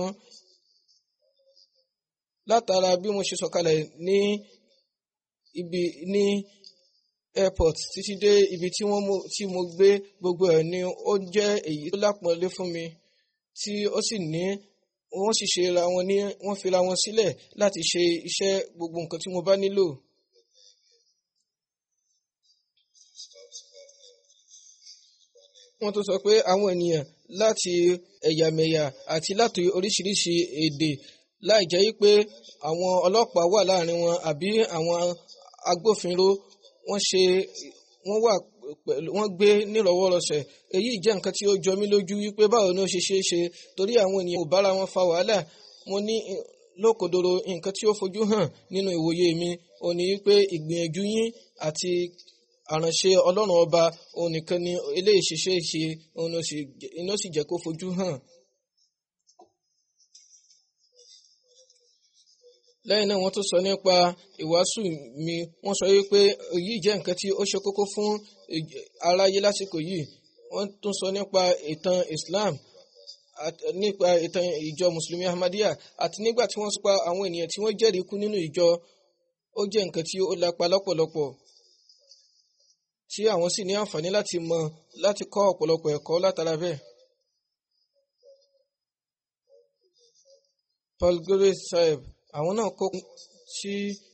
Látara bí mo ṣe sọ̀kalẹ̀ ní ibi ní airport títí dé ibi tí wọ́n mú tí mo gbé gbogbo ẹ̀ ni ó jẹ́ èyí tó lápọ̀nlé fún mi tí ó sì ní wọ́n sì ṣe ra wọn ní wọ́n fi ra wọn sílẹ̀ láti ṣe iṣẹ́ gbogbo nǹkan tí mo bá nílò. Wọ́n tún sọ pé àwọn ènìyàn láti ẹ̀yàmẹ̀yà àti láti oríṣiríṣi èdè láì jẹ́ pé àwọn ọlọ́pàá wà láàrin wọn àbí àwọn agbófinró wọ́n ṣe wọ́n wà pẹ̀lú wọ́n gbé nírọ̀wọ́rọsẹ̀. Èyí jẹ́ nǹkan tí ó jọ mí lójú wípé báwo ni ó ṣe ṣe é ṣe torí àwọn ènìyàn ò bára wọn fa wàhálà. Mo ní lókodoro nǹkan tí ó fojú hàn nínú ìwòye mi ó ní wípé ìgbìyànjú yín àti àránṣe Ọlọ́run ọba òun nìkan ni eléyìí ṣiṣẹ́ ṣe òun ló sì jẹ́ kó fojú hàn. Lẹ́yìn náà wọ́n tún sọ nípa ìwàásù mi wọ́n sọ wípé èyí jẹ́ nǹkan tí ó ṣe kókó fún aráyé lásìkò yìí. Wọ́n tún sọ nípa ìtàn Islam nípa ìtàn ìjọ mùsùlùmí Ahmadiyya àti nígbà tí wọ́n sọ pa àwọn ènìyàn tí wọ́n jẹ́rìí kú nínú ìjọ ó jẹ́ nǹkan tí ó lápa lọ́pọ̀lọpọ̀ tí àwọn sì ní àǹfààní láti mọ̀ láti kọ́ ọ̀pọ̀lọpọ̀ ẹ̀kọ́ látara bẹ́ẹ̀. Paul Gore Sahib àwọn náà kó tí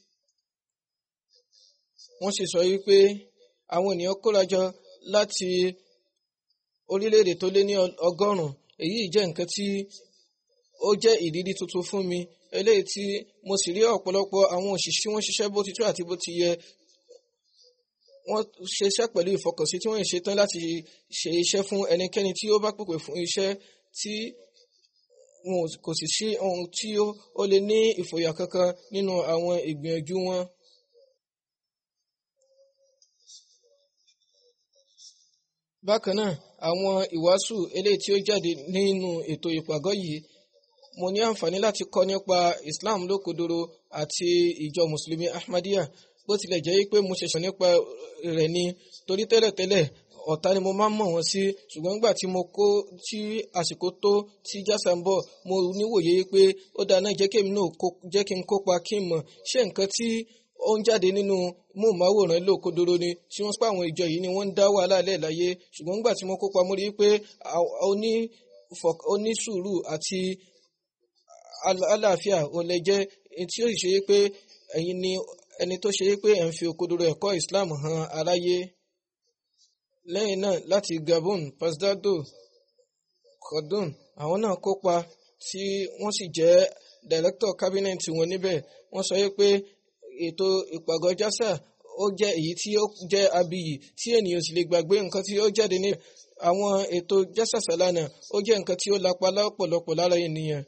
wọ́n sì sọ wípé àwọn ènìyàn kórajọ láti orílẹ̀-èdè tó lé ní ọgọ́rùn-ún. Èyí jẹ́ nǹkan tí ó jẹ́ ìrírí tuntun fún mi eléyìí tí mo sì rí ọ̀pọ̀lọpọ̀ àwọn òṣìṣẹ́ wọ́n ṣiṣẹ́ bó ti tó àti bó ti yẹ. Wọ́n ṣe iṣẹ́ pẹ̀lú ìfọkànsí tí wọ́n ń ṣetán láti ṣe iṣẹ́ fún ẹnikẹ́ni tí ó bá pèpè fún iṣẹ́ tí wọn kò sì sí ohun tí ó lè ní ìfòyà kankan nínú àwọn ìgbìyànjú wọn. Bákan náà àwọn ìwàásù eléyìí tí ó jáde nínú ètò ìpàgọ́ yìí mo ní àǹfààní láti kọ́ nípa Islam lókodoro àti ìjọ mùsùlùmí Ahmadiyya bó tilẹ̀ jẹ́ pé mo ṣẹ̀ṣẹ̀ nípa rẹ̀ ni torí tẹ́lẹ̀tẹ́lẹ̀ ọ̀tá ni mo máa ń mọ̀ wọ́n sí ṣùgbọ́n nígbà tí mo kó tí àsìkò tó tí jásà ń bọ̀ mo níwòye pé ó dáa náà jẹ́ kí èmi náà jẹ́ kí n kópa kí n mọ̀ ṣé nǹkan tí ó ń jáde nínú móhùnmáwòrán lókodoro ni tí wọ́n pa àwọn ìjọ yìí ni wọ́n ń dá wàhálà lẹ̀ láyé ṣùgbọ́n nígbà tí mo kópa mo rí pé oní sùúrù àti àlàáfíà ò lè jẹ́ tí ó sì ṣe pé ẹ̀yin ni ẹni tó ṣe pé ẹ̀ ń fi òkodoro ẹ̀kọ́ Islam hàn aráyé. Lẹ́yìn náà láti Gabon Pasdado Khodun àwọn náà kópa tí wọ́n sì jẹ́ director cabinet wọn níbẹ̀. Wọ́n sọ pé ètò ìpàgọ́ jásà ó jẹ́ èyí tí ó jẹ́ abiyì tí ènìyàn sì lè gbàgbé nǹkan tí ó jáde ní àwọn ètò Jalsa Salana ó jẹ́ nǹkan tí ó lápa lọ́pọ̀lọpọ̀ lára ènìyàn.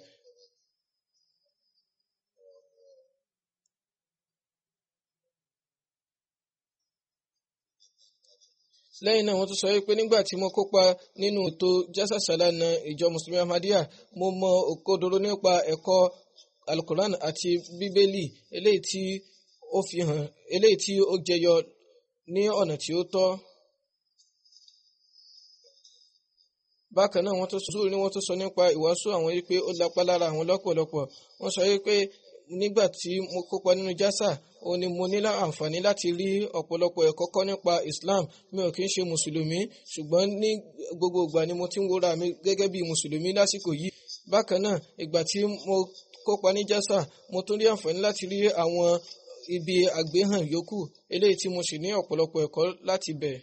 Lẹ́yìn náà wọ́n tún sọ pé nígbà tí mo kópa nínú ètò Jalsa Salana ìjọ mùsùlùmí Ahmadiyya mo mọ òkodoro nípa ẹ̀kọ́ Al-Quran àti Bíbélì eléyìí tí ó fi hàn eléyìí tí ó jẹyọ ní ọ̀nà tí ó tọ́. Bákan náà wọ́n tún sọ ní wọ́n tún sọ nípa ìwàásù àwọn yìí pé ó lápá lára àwọn lọ́pọ̀lọpọ̀. Wọ́n sọ pé nígbà tí mo kópa nínú jásà ó òun ni mo ní àǹfààní láti rí ọ̀pọ̀lọpọ̀ ẹ̀kọ́ kọ́ nípa Islam. Mi ò kí ń ṣe mùsùlùmí, ṣùgbọ́n ní gbogbo ìgbà ni mo ti ń wòra mi gẹ́gẹ́ bí mùsùlùmí lásìkò yìí. Bákan náà, ìgbà tí mo kópa ní jásà, mo tún rí àǹfààní láti rí àwọn ibi àgbéhàn yòókù eléyìí tí mo sì ní ọ̀pọ̀lọpọ̀ ẹ̀kọ́ láti bẹ̀.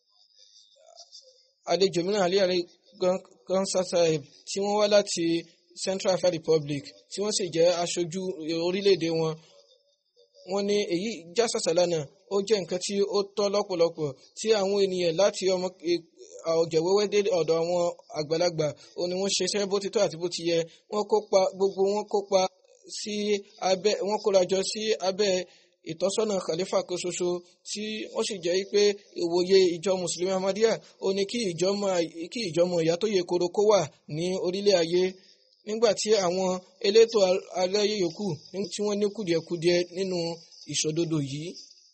Àlejò mìíràn alẹ́ àrẹ Gansa Sahib tí wọ́n wá láti Central African Republic tí wọ́n sì jẹ́ aṣojú orílẹ̀-èdè wọn. Wọ́n ní èyí jásà sálánà ó jẹ́ nǹkan tí ó tọ́ lọ́pọ̀lọpọ̀ tí àwọn ènìyàn láti ọmọ ọ̀jẹ̀ wẹ́wẹ́ dé ọ̀dọ̀ àwọn àgbàlagbà ó ní wọ́n ṣiṣẹ́ bó ti tọ́ àti bó ti yẹ. Wọ́n kópa gbogbo wọn kópa sí abẹ́ wọ́n kóra jọ sí abẹ́ ìtọ́sọ́nà khalifa kan ṣoṣo tí ó sì jẹ́ pé ìwòye ìjọ mùsùlùmí Ahmadiyya ó ní kí ìjọmọ̀ ìyá tó yẹ kóró kó wà ní orílẹ̀ ayé, nígbà tí àwọn elétò aláyé yòókù tí wọ́n ní kùdìẹ̀kudiẹ nínú ìṣòdodo yìí.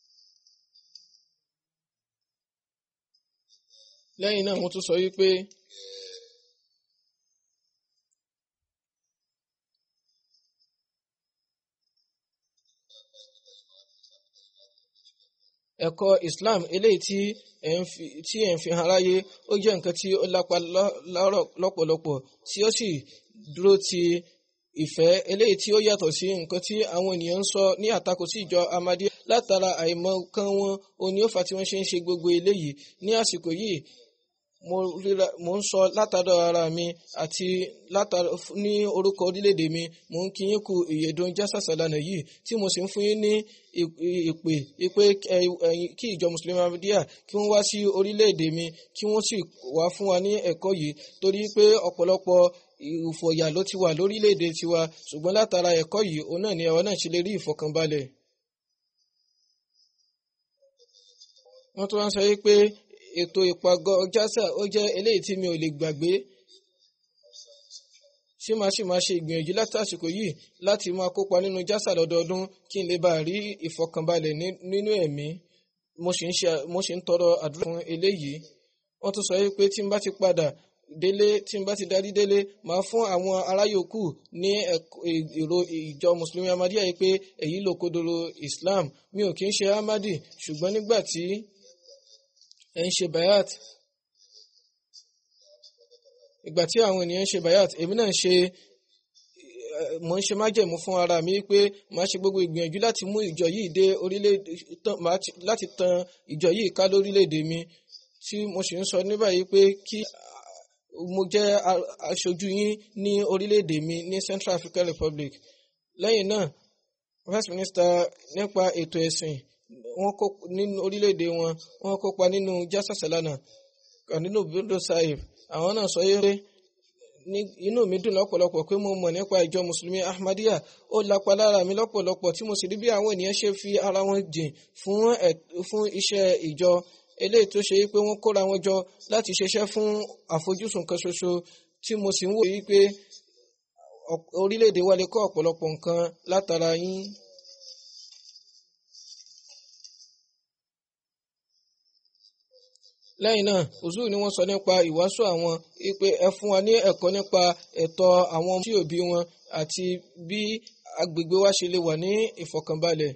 Lẹ́yìn náà mo tún sọ wípé ẹ̀kọ́ Islam eléyìí tí ẹ̀ ń fi tí ẹ̀ ń fi hàn aráyé ó jẹ́ nǹkan tí ó lápa lọ́pọ̀lọpọ̀ tí ó sì dúró ti ìfẹ́ eléyìí tí ó yàtọ̀ sí nǹkan tí àwọn ènìyàn ń sọ ní àtakò sí ìjọ Ahmadiyya látara àìmọ̀kan wọn ó ní ó fà tí wọ́n ṣe ń ṣe gbogbo eléyìí. Ní àsìkò yìí mo ń sọ látàdọ̀ ara mi àti látàdọ̀ ní orúkọ orílẹ̀-èdè mi, mo ń kí yín kú ìyèdùn jásà sálánà yìí tí mo sì ń fún yín ní ìpè ìpè kí ìjọ mùsùlùmí Ahmadiyya kí wọ́n wá sí orílẹ̀-èdè mi kí wọ́n sì wá fún wa ní ẹ̀kọ́ yìí, torí pé ọ̀pọ̀lọpọ̀ ìfòyà ló ti wà lórílẹ̀-èdè tiwa, ṣùgbọ́n látara ẹ̀kọ́ yìí òun náà ni àwa náà ṣe lè rí ìfọ̀kànbalẹ̀. Wọ́n tún wá ń sọ pé ètò ìpàgọ́ jásà ó jẹ́ eléyìí tí mi ò lè gbàgbé. Ṣé máa ṣì máa ṣe ìgbìyànjú láti àsìkò yìí láti máa kópa nínú jásà lọ́dọọdún kí n lè bá rí ìfọ̀kànbalẹ̀ nínú ẹ̀mí. Mo sì ń tọrọ àdúrà fún eléyìí. Wọ́n tún sọ pé tí n bá ti padà délé tí n bá ti darí délé máa fún àwọn aráyòkù ní èrò ìjọ mùsùlùmí Ahmadiyya yìí pé èyí lòkodoro Islam. Mi ò kí ń ṣe Ahmadi, ṣùgbọ́n nígbà tí ẹ ń ṣe bayat, ìgbà tí àwọn ènìyàn ń ṣe bayat, èmi náà ń ṣe mo ń ṣe májẹ̀mú fún ara mi pé màá ṣe gbogbo ìgbìyànjú láti mú ìjọ yìí dé orílẹ̀-èdè láti tan ìjọ yìí ká lórílẹ̀-èdè mi, tí mo sì ń sọ ní báyìí pé kí mo jẹ́ aṣojú yín ní orílẹ̀-èdè mi ní Central African Republic. Lẹ́yìn náà Vice Minister nípa ètò ẹ̀sìn wọ́n kó nínú orílẹ̀-èdè wọn wọ́n kópa nínú jásà sálánà nínú Bindo Sahib. Àwọn náà sọ pé inú mi dùn lọ́pọ̀lọpọ̀ pé mo mọ̀ nípa ìjọ mùsùlùmí Ahmadiyya, ó lápa lára mi lọ́pọ̀lọpọ̀ tí mo sì rí bí àwọn ènìyàn ṣe fi ara wọn jìn fún fún iṣẹ́ ìjọ eléyìí tó ṣe pé wọ́n kóra wọn jọ láti ṣiṣẹ́ fún àfojúsùn kan ṣoṣo, tí mo sì ń wò yí pé orílẹ̀-èdè wa lè kọ́ ọ̀pọ̀lọpọ̀ nǹkan látara yín. Lẹ́yìn náà Huzur ni wọ́n sọ nípa ìwàásù àwọn pé ẹ fún wa ní ẹ̀kọ́ nípa ẹ̀tọ́ àwọn tí òbí wọn àti bí agbègbè wa ṣe lè wà ní ìfọ̀kànbalẹ̀.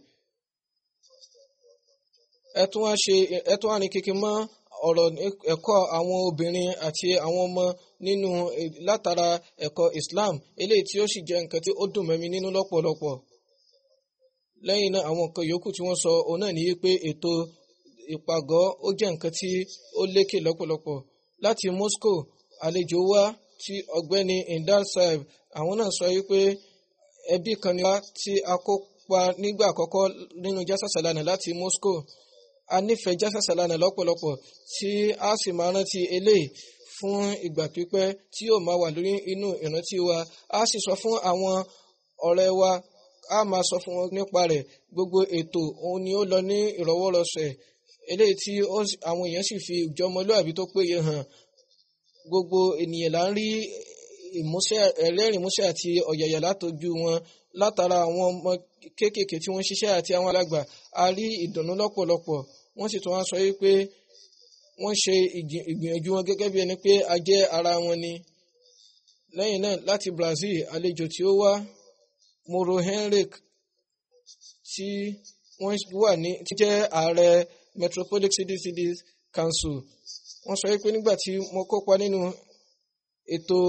ẹ tún wá ṣe ẹ tún wá ní kíkí mọ́ ọ̀rọ̀ ẹ̀kọ́ àwọn obìnrin àti àwọn ọmọ nínú látara ẹ̀kọ́ Islam eléyìí tí ó sì jẹ́ nǹkan tí ó dùn mẹ́mi nínú lọ́pọ̀lọpọ̀. Lẹ́yìn náà àwọn nǹkan yòókù tí wọ́n sọ òun náà ní pé ètò ìpàgọ́ ó jẹ́ nǹkan tí ó lékè lọ́pọ̀lọpọ̀. Láti Moscow àlejò wá tí ọ̀gbẹ́ni Indar Sahib, àwọn náà sọ wípé ẹbí kan ni wá tí a kópa nígbà àkọ́kọ́ nínú jásà sálánà láti Moscow. A nífẹ̀ẹ́ jásà sálánà lọ́pọ̀lọpọ̀ tí a sì máa rántí eléyìí fún ìgbà pípẹ́ tí yóò máa wà lórí inú ìrántí wa. A sì sọ fún àwọn ọ̀rẹ́ wa, a máa sọ fún wọn nípa rẹ̀. Gbogbo ètò òun ni ó lọ ní ìrọwọ́rọsẹ̀ eléyìí tí àwọn èèyàn sì fi ìjọmọlúàbí tó péye hàn. Gbogbo ènìyàn là ń rí ìmúṣẹ ẹlẹ́rìn músẹ́ àti ọ̀yàyà látọjú wọn látara àwọn ọmọ kéékèèké tí wọ́n ṣiṣẹ́ àti àwọn alàgbà. A rí ìdùnnú lọ́pọ̀lọpọ̀. Wọ́n sì tún wá sọ wípé wọ́n ṣe ìgbìyànjú wọn gẹ́gẹ́ bí ẹni pé a jẹ́ ara wọn ni. Lẹ́yìn náà láti Brazil àlejò tí ó wá Moro Henrique tí wọ́n wà ní tí jẹ́ ààrẹ Metropolitan City Cities Council. Wọ́n sọ pé nígbà tí mo kópa nínú ètò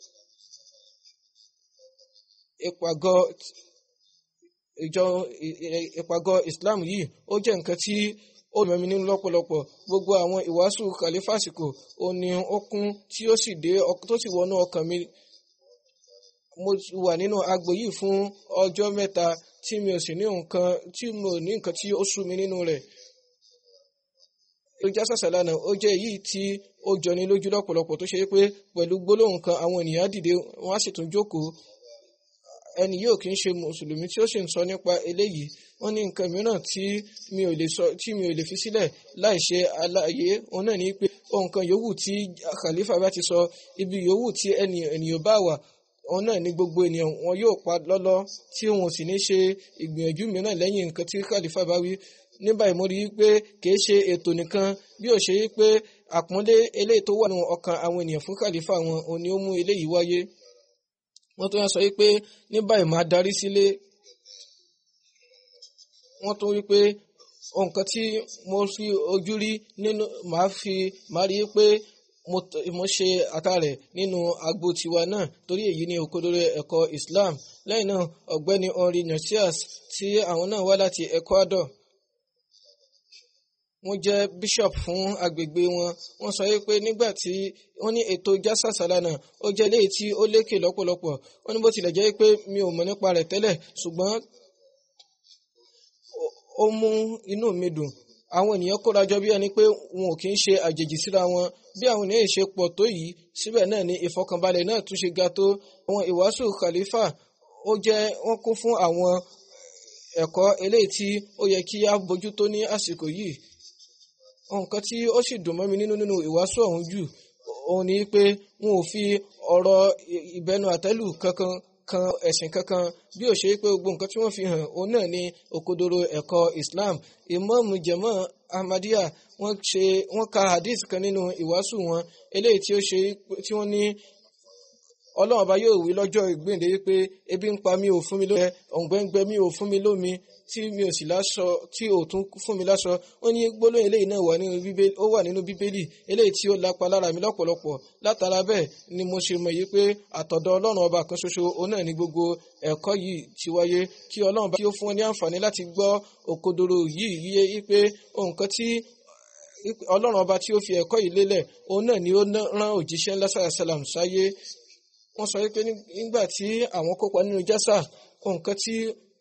ìpàgọ́ ìjọ ìpàgọ́ Islam yìí, ó jẹ́ nǹkan tí ó mẹ́mi nínú lọ́pọ̀lọpọ̀. Gbogbo àwọn ìwàásù Khalifa àsìkò ó ní ó kún tí ó sì dé tó sì wọnú ọkàn mi. Mo wà nínú agbo yìí fún ọjọ́ mẹ́ta tí mi ò sì ní nǹkan tí mo ní nǹkan tí ó sú mi nínú rẹ̀. Ìjásà sàlánà ó jẹ́ èyí tí ó jọni lójú lọ́pọ̀lọpọ̀ tó ṣe pé pẹ̀lú gbólóhùn kan àwọn ènìyàn dìde wọ́n á sì tún jókòó. Ẹni yóò kì í ṣe mùsùlùmí tí ó sì ń sọ nípa eléyìí. Wọ́n ní nǹkan mìíràn tí mi ò lè sọ tí mi ò lè fi sílẹ̀ láì ṣe àlàyé. Òun náà ní pé ohun kan yòówù tí Khalifa bá ti sọ, ibi yòówù tí ẹni ènìyàn bá wà, òun náà ní gbogbo ènìyàn wọn yóò pa lọ́lọ́ tí wọn ò sì ní ṣe ìgbìyànjú mìíràn lẹ́yìn nǹkan tí Khalifa bá wí. Ní báyìí mo rí i pé kì í ṣe ètò nìkan bí ó ṣe pé àpọ́nlé eléyìí tó wà nínú ọkàn àwọn ènìyàn fún Khalifa wọn òun ni ó mú eléyìí wáyé. Wọ́n tún sọ pé ní báyìí máa darí sílé. Wọ́n tún wí pé nǹkan tí mo fi ojú rí nínú máa fi máa rí pé mo ṣe àtàrẹ̀ nínú agbo tiwa náà torí èyí ni òkodoro ẹ̀kọ́ Islam. Lẹ́yìn náà ọ̀gbẹ́ni Henry Nasias tí àwọn náà wá láti Ecuador, wọ́n jẹ́ bishop fún agbègbè wọn. Wọ́n sọ pé nígbà tí wọ́n ní ètò jásà sálánà ó jẹ́ léyìí tí ó lékè lọ́pọ̀lọpọ̀. Wọ́n ní bó tilẹ̀ jẹ́ pé mi ò mọ̀ nípa rẹ̀ tẹ́lẹ̀ ṣùgbọ́n ó mú inú mi dùn. Àwọn ènìyàn kóra jọ bí ẹni pé wọn ò kì í ṣe àjèjì síra wọn. Bí àwọn ènìyàn ṣe pọ̀ tó yìí síbẹ̀ náà ni ìfọkànbalẹ̀ náà tún ṣe ga tó. Àwọn ìwàásù Khalifa ó jẹ́ wọ́n kún fún àwọn ẹ̀kọ́ eléyìí tí ó yẹ kí á bójútó ní àsìkò yìí. Nǹkan tí ó sì dùn mọ́ mi nínú nínú ìwàásù ọ̀hún jù òun ni pé wọn ò fi ọ̀rọ̀ ìbẹnu àtẹ́lù kankan kan ẹ̀sìn kankan bí ó ṣe pé gbogbo nǹkan tí wọ́n fi hàn òun náà ni òkodoro ẹ̀kọ́ Islam. Imam Jama Ahmadiyya wọ́n ṣe wọ́n ka hadith kan nínú ìwàásù wọn eléyìí tí ó ṣe tí wọ́n ní Ọlọ́run bá yóò wí lọ́jọ́ ìgbéǹde pé ebi ń pa mí ò fún mi lómi, òǹgbẹ́ngbẹ́ mi ò fún mi lómi, tí mi ò sì láṣọ tí ò tún fún mi láṣọ. Ó ní gbólóhùn eléyìí náà wà nínú bíbélì, ó wà nínú bíbélì eléyìí tí ó lápa lára mi lọ́pọ̀lọpọ̀. Látara bẹ́ẹ̀ ni mo ṣe mọ̀ yìí pé àtọ̀dọ̀ Ọlọ́run ọba kan ṣoṣo òun náà ni gbogbo ẹ̀kọ́ yìí ti wáyé. Kí Ọlọ́run bá kí ó fún wọn ní àǹfààní láti gbọ́ òkodoro yìí yíyé pé nǹkan tí Ọlọ́run ọba tí ó fi ẹ̀kọ́ yìí lélẹ̀ òun náà ni ó rán òjíṣẹ́ ńlá sàlám sáyé. Wọ́n sọ pé nígbà tí àwọn kópa nínú jásà nǹkan tí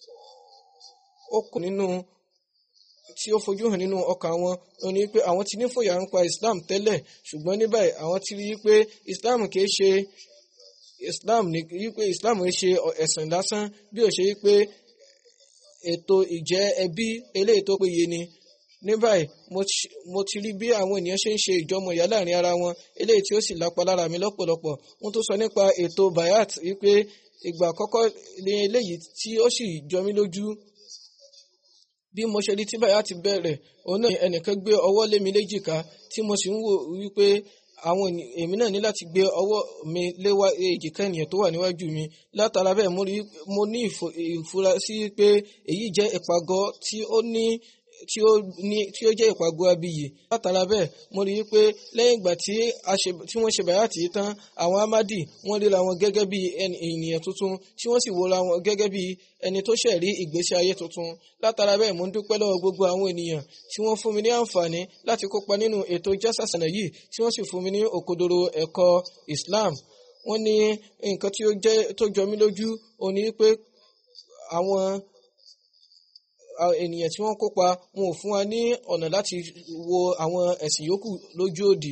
ó kù nínú tí ó fojú hàn nínú ọkàn wọn ó ní pé àwọn ti ní fòyà ń pa Islam tẹ́lẹ̀ ṣùgbọ́n ní báyìí àwọn ti rí i pé Islam kì í ṣe Islam ní rí pé Islam kì í ṣe ẹ̀sìn lásán bí ó ṣe rí pé ètò ìjẹ́ ẹbí eléyìí tó péye ni. Ní báyìí mo ti rí bí àwọn ènìyàn ṣe ń ṣe ìjọmọ ìyá láàrin ara wọn eléyìí tí ó sì lápa lára mi lọ́pọ̀lọpọ̀. Wọ́n tó sọ nípa ètò bayat wípé ìgbà àkọ́kọ́ ní eléyìí tí ó sì jọ mí lójú. Bí mo ṣe rí tí bayat bẹ̀rẹ̀ òun náà ẹnìkan gbé ọwọ́ lé mi léjìká tí mo sì ń wò wípé àwọn èmi náà ní láti gbé ọwọ́ mi lé èjìká ènìyàn tó wà níwájú mi. Látara bẹ́ẹ̀ mo ní ìfurasí pé èyí jẹ́ ìpàgọ́ tí ó ní tí ó ní tí ó jẹ́ ìpàgọ́ abiyì. Látara bẹ́ẹ̀ mo rí i pé lẹ́yìn ìgbà tí a ṣe tí wọ́n ṣe bayat yìí tán àwọn Ahmadi wọ́n ríra wọn gẹ́gẹ́ bí ènìyàn tuntun tí wọ́n sì wòra wọn gẹ́gẹ́ bí ẹni tó ṣẹ̀ rí ìgbésí ayé tuntun. Látara bẹ́ẹ̀ mo ń dúpẹ́ lọ́wọ́ gbogbo àwọn ènìyàn tí wọ́n fún mi ní àǹfààní láti kópa nínú ètò jásà sànà yìí tí wọ́n sì fún mi ní òkodoro ẹ̀kọ́ Islam. Wọ́n ní nǹkan tí ó jẹ́ tó jọ mí lójú òun ni pé àwọn ènìyàn tí wọ́n kópa wọn ò fún wa ní ọ̀nà láti wo àwọn ẹ̀sìn yòókù lójú òdì.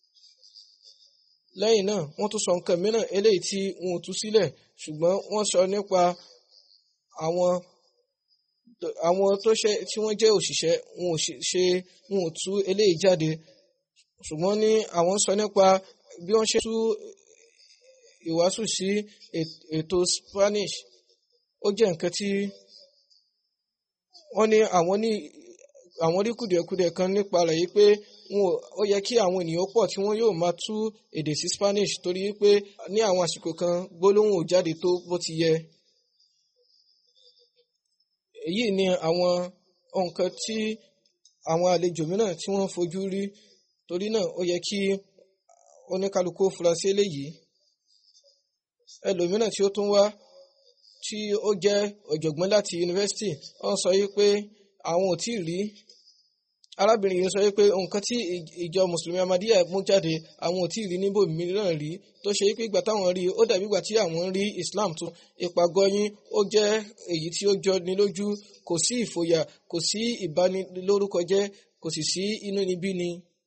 Lẹ́yìn náà wọ́n tún sọ nǹkan mìíràn eléyìí tí wọn ò tú sílẹ̀ ṣùgbọ́n wọ́n sọ nípa àwọn àwọn tó ṣe tí wọ́n jẹ́ òṣìṣẹ́ wọn ò ṣe wọn ò tú eléyìí jáde ṣùgbọ́n ní àwọn sọ nípa bí wọ́n ṣe tú ìwàásù sí ètò Spanish. Ó jẹ́ nǹkan tí wọ́n ní àwọn ní àwọn rí kùdìẹ̀kudiẹ̀ kan nípa rẹ̀ yìí pé ó yẹ kí àwọn ènìyàn pọ̀ tí wọ́n yóò máa tú èdè sí Spanish torí pé ní àwọn àsìkò kan gbólóhùn ò jáde tó bó ti yẹ. Èyí ni àwọn nǹkan tí àwọn àlejò mìíràn tí wọ́n fojú rí. Torí náà ó yẹ kí oníkálukú fura sí eléyìí. Ẹlòmíràn tí ó tún wá tí ó jẹ́ ọ̀jọ̀gbọ́n láti yunifásitì wọ́n sọ wípé àwọn ò tíì rí arábìnrin yìí sọ wípé nǹkan tí ìjọ mùsùlùmí Ahmadiyya mú jáde àwọn ò tíì rí níbò mìíràn rí, tó ṣe wípé ìgbà táwọn rí ó dàbí ìgbà tí àwọn rí Islam tún. Ìpàgọ́yìn ó jẹ́ èyí tí ó jọ ní lójú, kò sí ìfòyà, kò sí ìbanilórúkọjẹ́, kò sì sí inú níbí ni.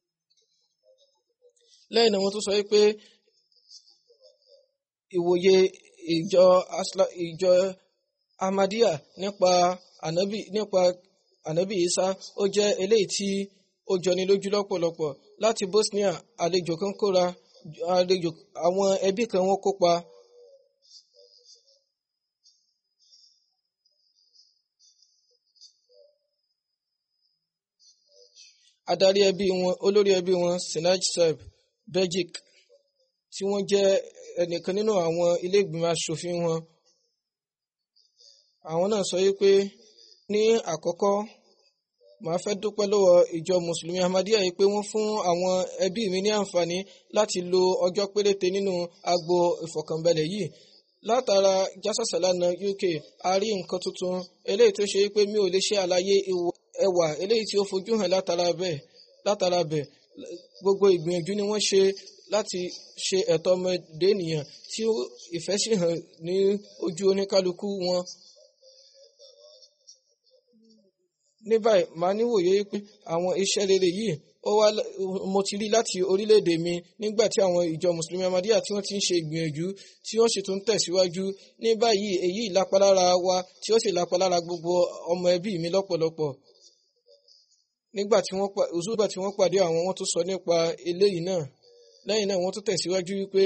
Lẹ́yìn náà wọ́n tún sọ wípé ìwòye ìjọ asla ìjọ Ahmadiyya nípa ànábì nípa ànábì Isa ó jẹ́ eléyìí tí ó jọni lójú lọ́pọ̀lọpọ̀. Láti Bosnia àlejò kan kóra àlejò àwọn ẹbí kan wọ́n kópa. Adarí ẹbí wọn olórí ẹbí wọn Sinaj Saib Belgic tí wọ́n jẹ́ ẹnìkan nínú àwọn ilé ìgbìmọ̀ aṣòfin wọn. Àwọn náà sọ wípé ní àkọ́kọ́ màá fẹ́ dúpẹ́ lọ́wọ́ ìjọ mùsùlùmí Ahmadiyya yìí pé wọ́n fún àwọn ẹbí mi ní àǹfààní láti lo ọjọ́ péréte nínú agbo ìfọ̀kànbalẹ̀ yìí. Látara Jásàsálánà U K a rí nǹkan tuntun eléyìí tó ṣe wípé mi ò lè ṣe àlàyé ẹwà eléyìí tí ó fojú hàn látara bẹ́ẹ̀ látara bẹ́ẹ̀ gbogbo ìgbìyànjú ni wọ́n ṣe láti ṣe ẹ̀tọ́ ọmọdé ènìyàn tí ìfẹ́ sì hàn ní ojú oníkálukú wọn. Ní báyìí màá níwòye pé àwọn iṣẹ́ rere yìí ó wá mo ti rí láti orílẹ̀-èdè mi nígbà tí àwọn ìjọ mùsùlùmí Ahmadiyya tí wọ́n ti ń ṣe ìgbìyànjú tí wọ́n sì tún tẹ̀síwájú. Ní báyìí èyí ìlápalára wa tí ó sì lápalára gbogbo ọmọ ẹbí mi lọ́pọ̀lọpọ̀. Nígbà tí wọ́n òṣùgbà tí wọ́n pàdé àwọn wọ́n tún sọ nípa eléyìí náà. Lẹ́yìn náà wọ́n tún tẹ̀síwájú wípé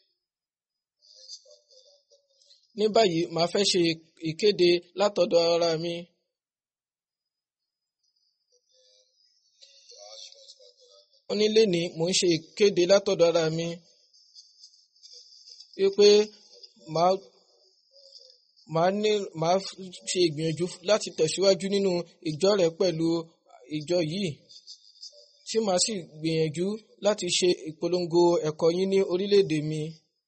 ní báyìí màá fẹ́ ṣe ìkéde látọ̀dọ̀ ara mi. Onílé ní mò ń ṣe ìkéde látọ̀dọ̀ ara mi wípé màá màá ní màá ṣe ìgbìyànjú láti tẹ̀síwájú nínú ìjọ rẹ̀ pẹ̀lú ìjọ yìí tí màá sì gbìyànjú láti ṣe ìpolongo ẹ̀kọ́ yín ní orílẹ̀-èdè mi.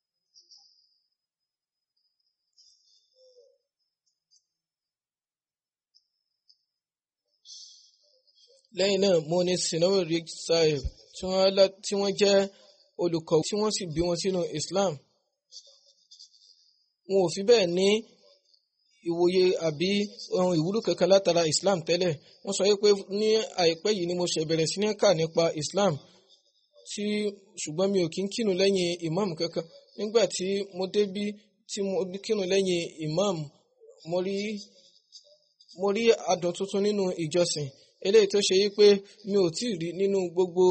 Lẹ́yìn náà mo ní Sinawar Saib tí wọ́n jẹ́ olùkọ́ tí wọ́n sì bí wọn sínú Islam. Wọn ò fi bẹ́ẹ̀ ní ìwòye àbí ohun ìwúlò kankan látara Islam tẹ́lẹ̀. Wọ́n sọ wípé ní àìpẹ́ yìí ni mo ṣe bẹ̀rẹ̀ sí ní kà nípa Islam tí ṣùgbọ́n mi ò kí ń kírun lẹ́yìn imam kankan. Nígbà tí mo débí tí mo kírun lẹ́yìn imam mo rí mo rí adùn tuntun nínú ìjọsìn eléyìí tó ṣe wípé mi ò tíì rí nínú gbogbo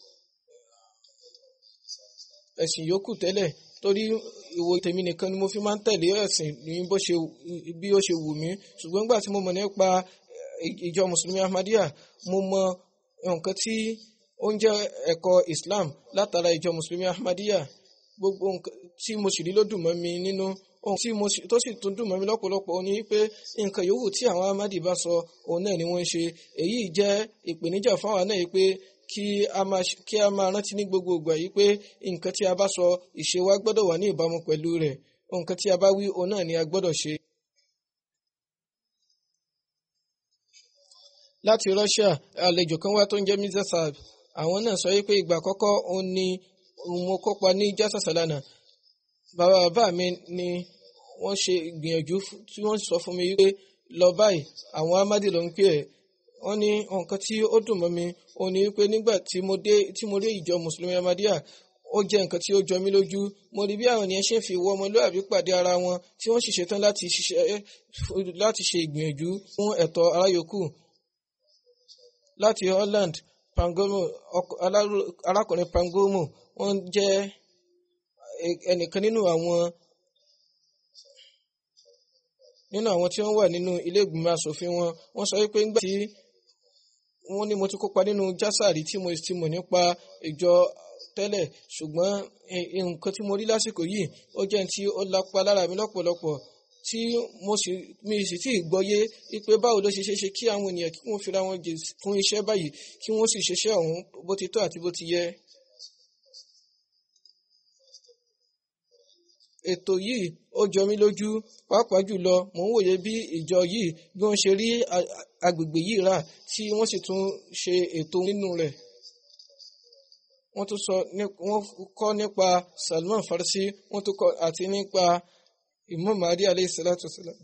ẹ̀sìn yòókù tẹ́lẹ̀. Torí ìwò tèmi nìkan ni mo fi máa ń tẹ̀lé ẹ̀sìn ní bó ṣe bí ó ṣe wù mí. Ṣùgbọ́n nígbà tí mo mọ̀ nípa ìjọ mùsùlùmí Ahmadiyya mo mọ nǹkan tí ó ń jẹ́ ẹ̀kọ́ Islam látara ìjọ mùsùlùmí Ahmadiyya. Gbogbo nǹkan tí mo sì rí ló dùn mọ́ mi nínú. Ohun tí mo tó sì tún dùn mọ́ mi lọ́pọ̀lọpọ̀ ni pé nǹkan yòówù tí àwọn Ahmadi bá sọ òun náà ni wọ́n ń ṣe. Èyí jẹ́ ìpèníjà fún àwa náà yìí pé kí a máa kí a máa rántí ní gbogbo ìgbà yìí pé nǹkan tí a bá sọ ìṣe wa gbọ́dọ̀ wà ní ìbámu pẹ̀lú rẹ̀. Nǹkan tí a bá wí òun náà ni a gbọ́dọ̀ ṣe. Láti Russia àlejò kan wá tó ń jẹ́ Mirza Saab. Àwọn náà sọ wípé ìgbà àkọ́kọ́ òun ni mo kópa ní Jásàsálánà. Bàbá bàbá mi ni wọ́n ṣe ìgbìyànjú tí wọ́n sọ fún mi wípé lọ báyìí àwọn Ahmadi ló ń pè ẹ́. Wọ́n ní nǹkan tí ó dùn mọ́ mi òun ni wípé nígbà tí mo dé tí mo rí ìjọ mùsùlùmí Ahmadiyya ó jẹ́ nǹkan tí ó jọ mí lójú. Mo rí bí àwọn ènìyàn ṣe ń fi ìwọ ọmọlúwàbí pàdé ara wọn tí wọ́n sì ṣetán láti ṣiṣẹ́ láti ṣe ìgbìyànjú fún ẹ̀tọ́ ará yòókù. Láti Holland Pangomo arákùnrin Pangomo wọ́n jẹ́ ẹnìkan nínú àwọn nínú àwọn tí wọ́n wà nínú ilé ìgbìmọ̀ aṣòfin wọn. Wọ́n sọ wípé nígbà tí wọ́n ní mo ti kópa nínú jásàrí tí mo ti mọ̀ nípa ìjọ tẹ́lẹ̀ ṣùgbọ́n nǹkan tí mo rí lásìkò yìí ó jẹ́ tí ó lápá lára mi lọ́pọ̀lọpọ̀. tí mo sì mi sì tí ì gbọ́yé wípé báwo ló ṣe ṣe ṣe kí àwọn ènìyàn kí wọ́n fira wọn jẹ fún iṣẹ́ báyìí kí wọ́n sì ṣiṣẹ́ ọ̀hún bó ti tọ́ àti bó ti yẹ. ètò yìí ó jọ mí lójú pàápàá jùlọ mò ń wòye bí ìjọ yìí bí wọ́n ṣe rí agbègbè yìí rà tí wọ́n sì tún ṣe ètò nínú rẹ̀. wọ́n tún sọ wọ́n kọ́ nípa Salman Farisi wọ́n tún kọ́ àti nípa Imam Mahdi alayhi salatu wasalam.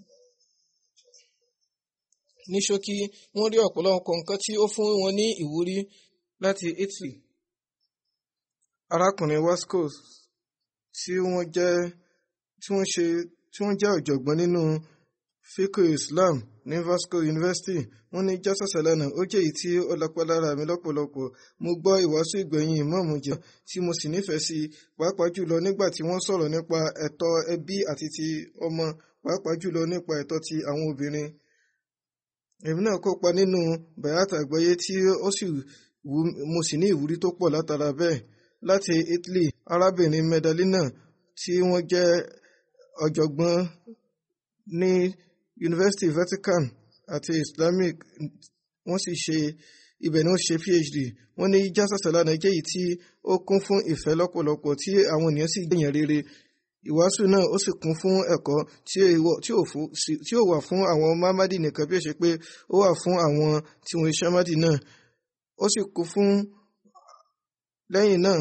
ní ṣókí wọ́n rí ọ̀pọ̀lọpọ̀ nǹkan tí ó fún wọn ní ìwúrí láti Italy. arákùnrin Wasco tí wọ́n jẹ́ tí wọ́n ṣe tí wọ́n jẹ́ ọ̀jọ̀gbọ́n nínú fiqh Islam ní Vasco University wọ́n ní jásà sàlánà ó jẹ́ èyí tí ó lápá lára mi lọ́pọ̀lọpọ̀. mo gbọ́ ìwàásù ìgbẹ̀yìn ìmáàmù jẹ́ tí mo sì nífẹ̀ẹ́ sí pàápàá jùlọ nígbà tí wọ́n sọ̀rọ̀ nípa ẹ̀tọ́ ẹbí àti ti ọmọ pàápàá jùlọ nípa ẹ̀tọ́ ti àwọn obìnrin. èmi náà kópa nínú bayat àgbáyé tí ó sì wù mo sì ní ìwúrí tó pọ̀ látara bẹ́ẹ̀. láti Italy arábìnrin Medalina tí wọ́n jẹ́ ọ̀jọ̀gbọ́n ní University Vatican àti Islamic wọ́n sì ṣe ibẹ̀ ni wọ́n ṣe PhD. wọ́n ní jásà sàlánà jẹ́ èyí tí ó kún fún ìfẹ́ lọ́pọ̀lọpọ̀ tí àwọn ènìyàn sì gbìyàn rere. ìwàásù náà ó sì kún fún ẹ̀kọ́ tí ó wà fún àwọn Ahmadi nìkan bí ó ṣe pé ó wà fún àwọn tí wọ́n ṣe Ahmadi náà. ó sì kún fún lẹ́yìn náà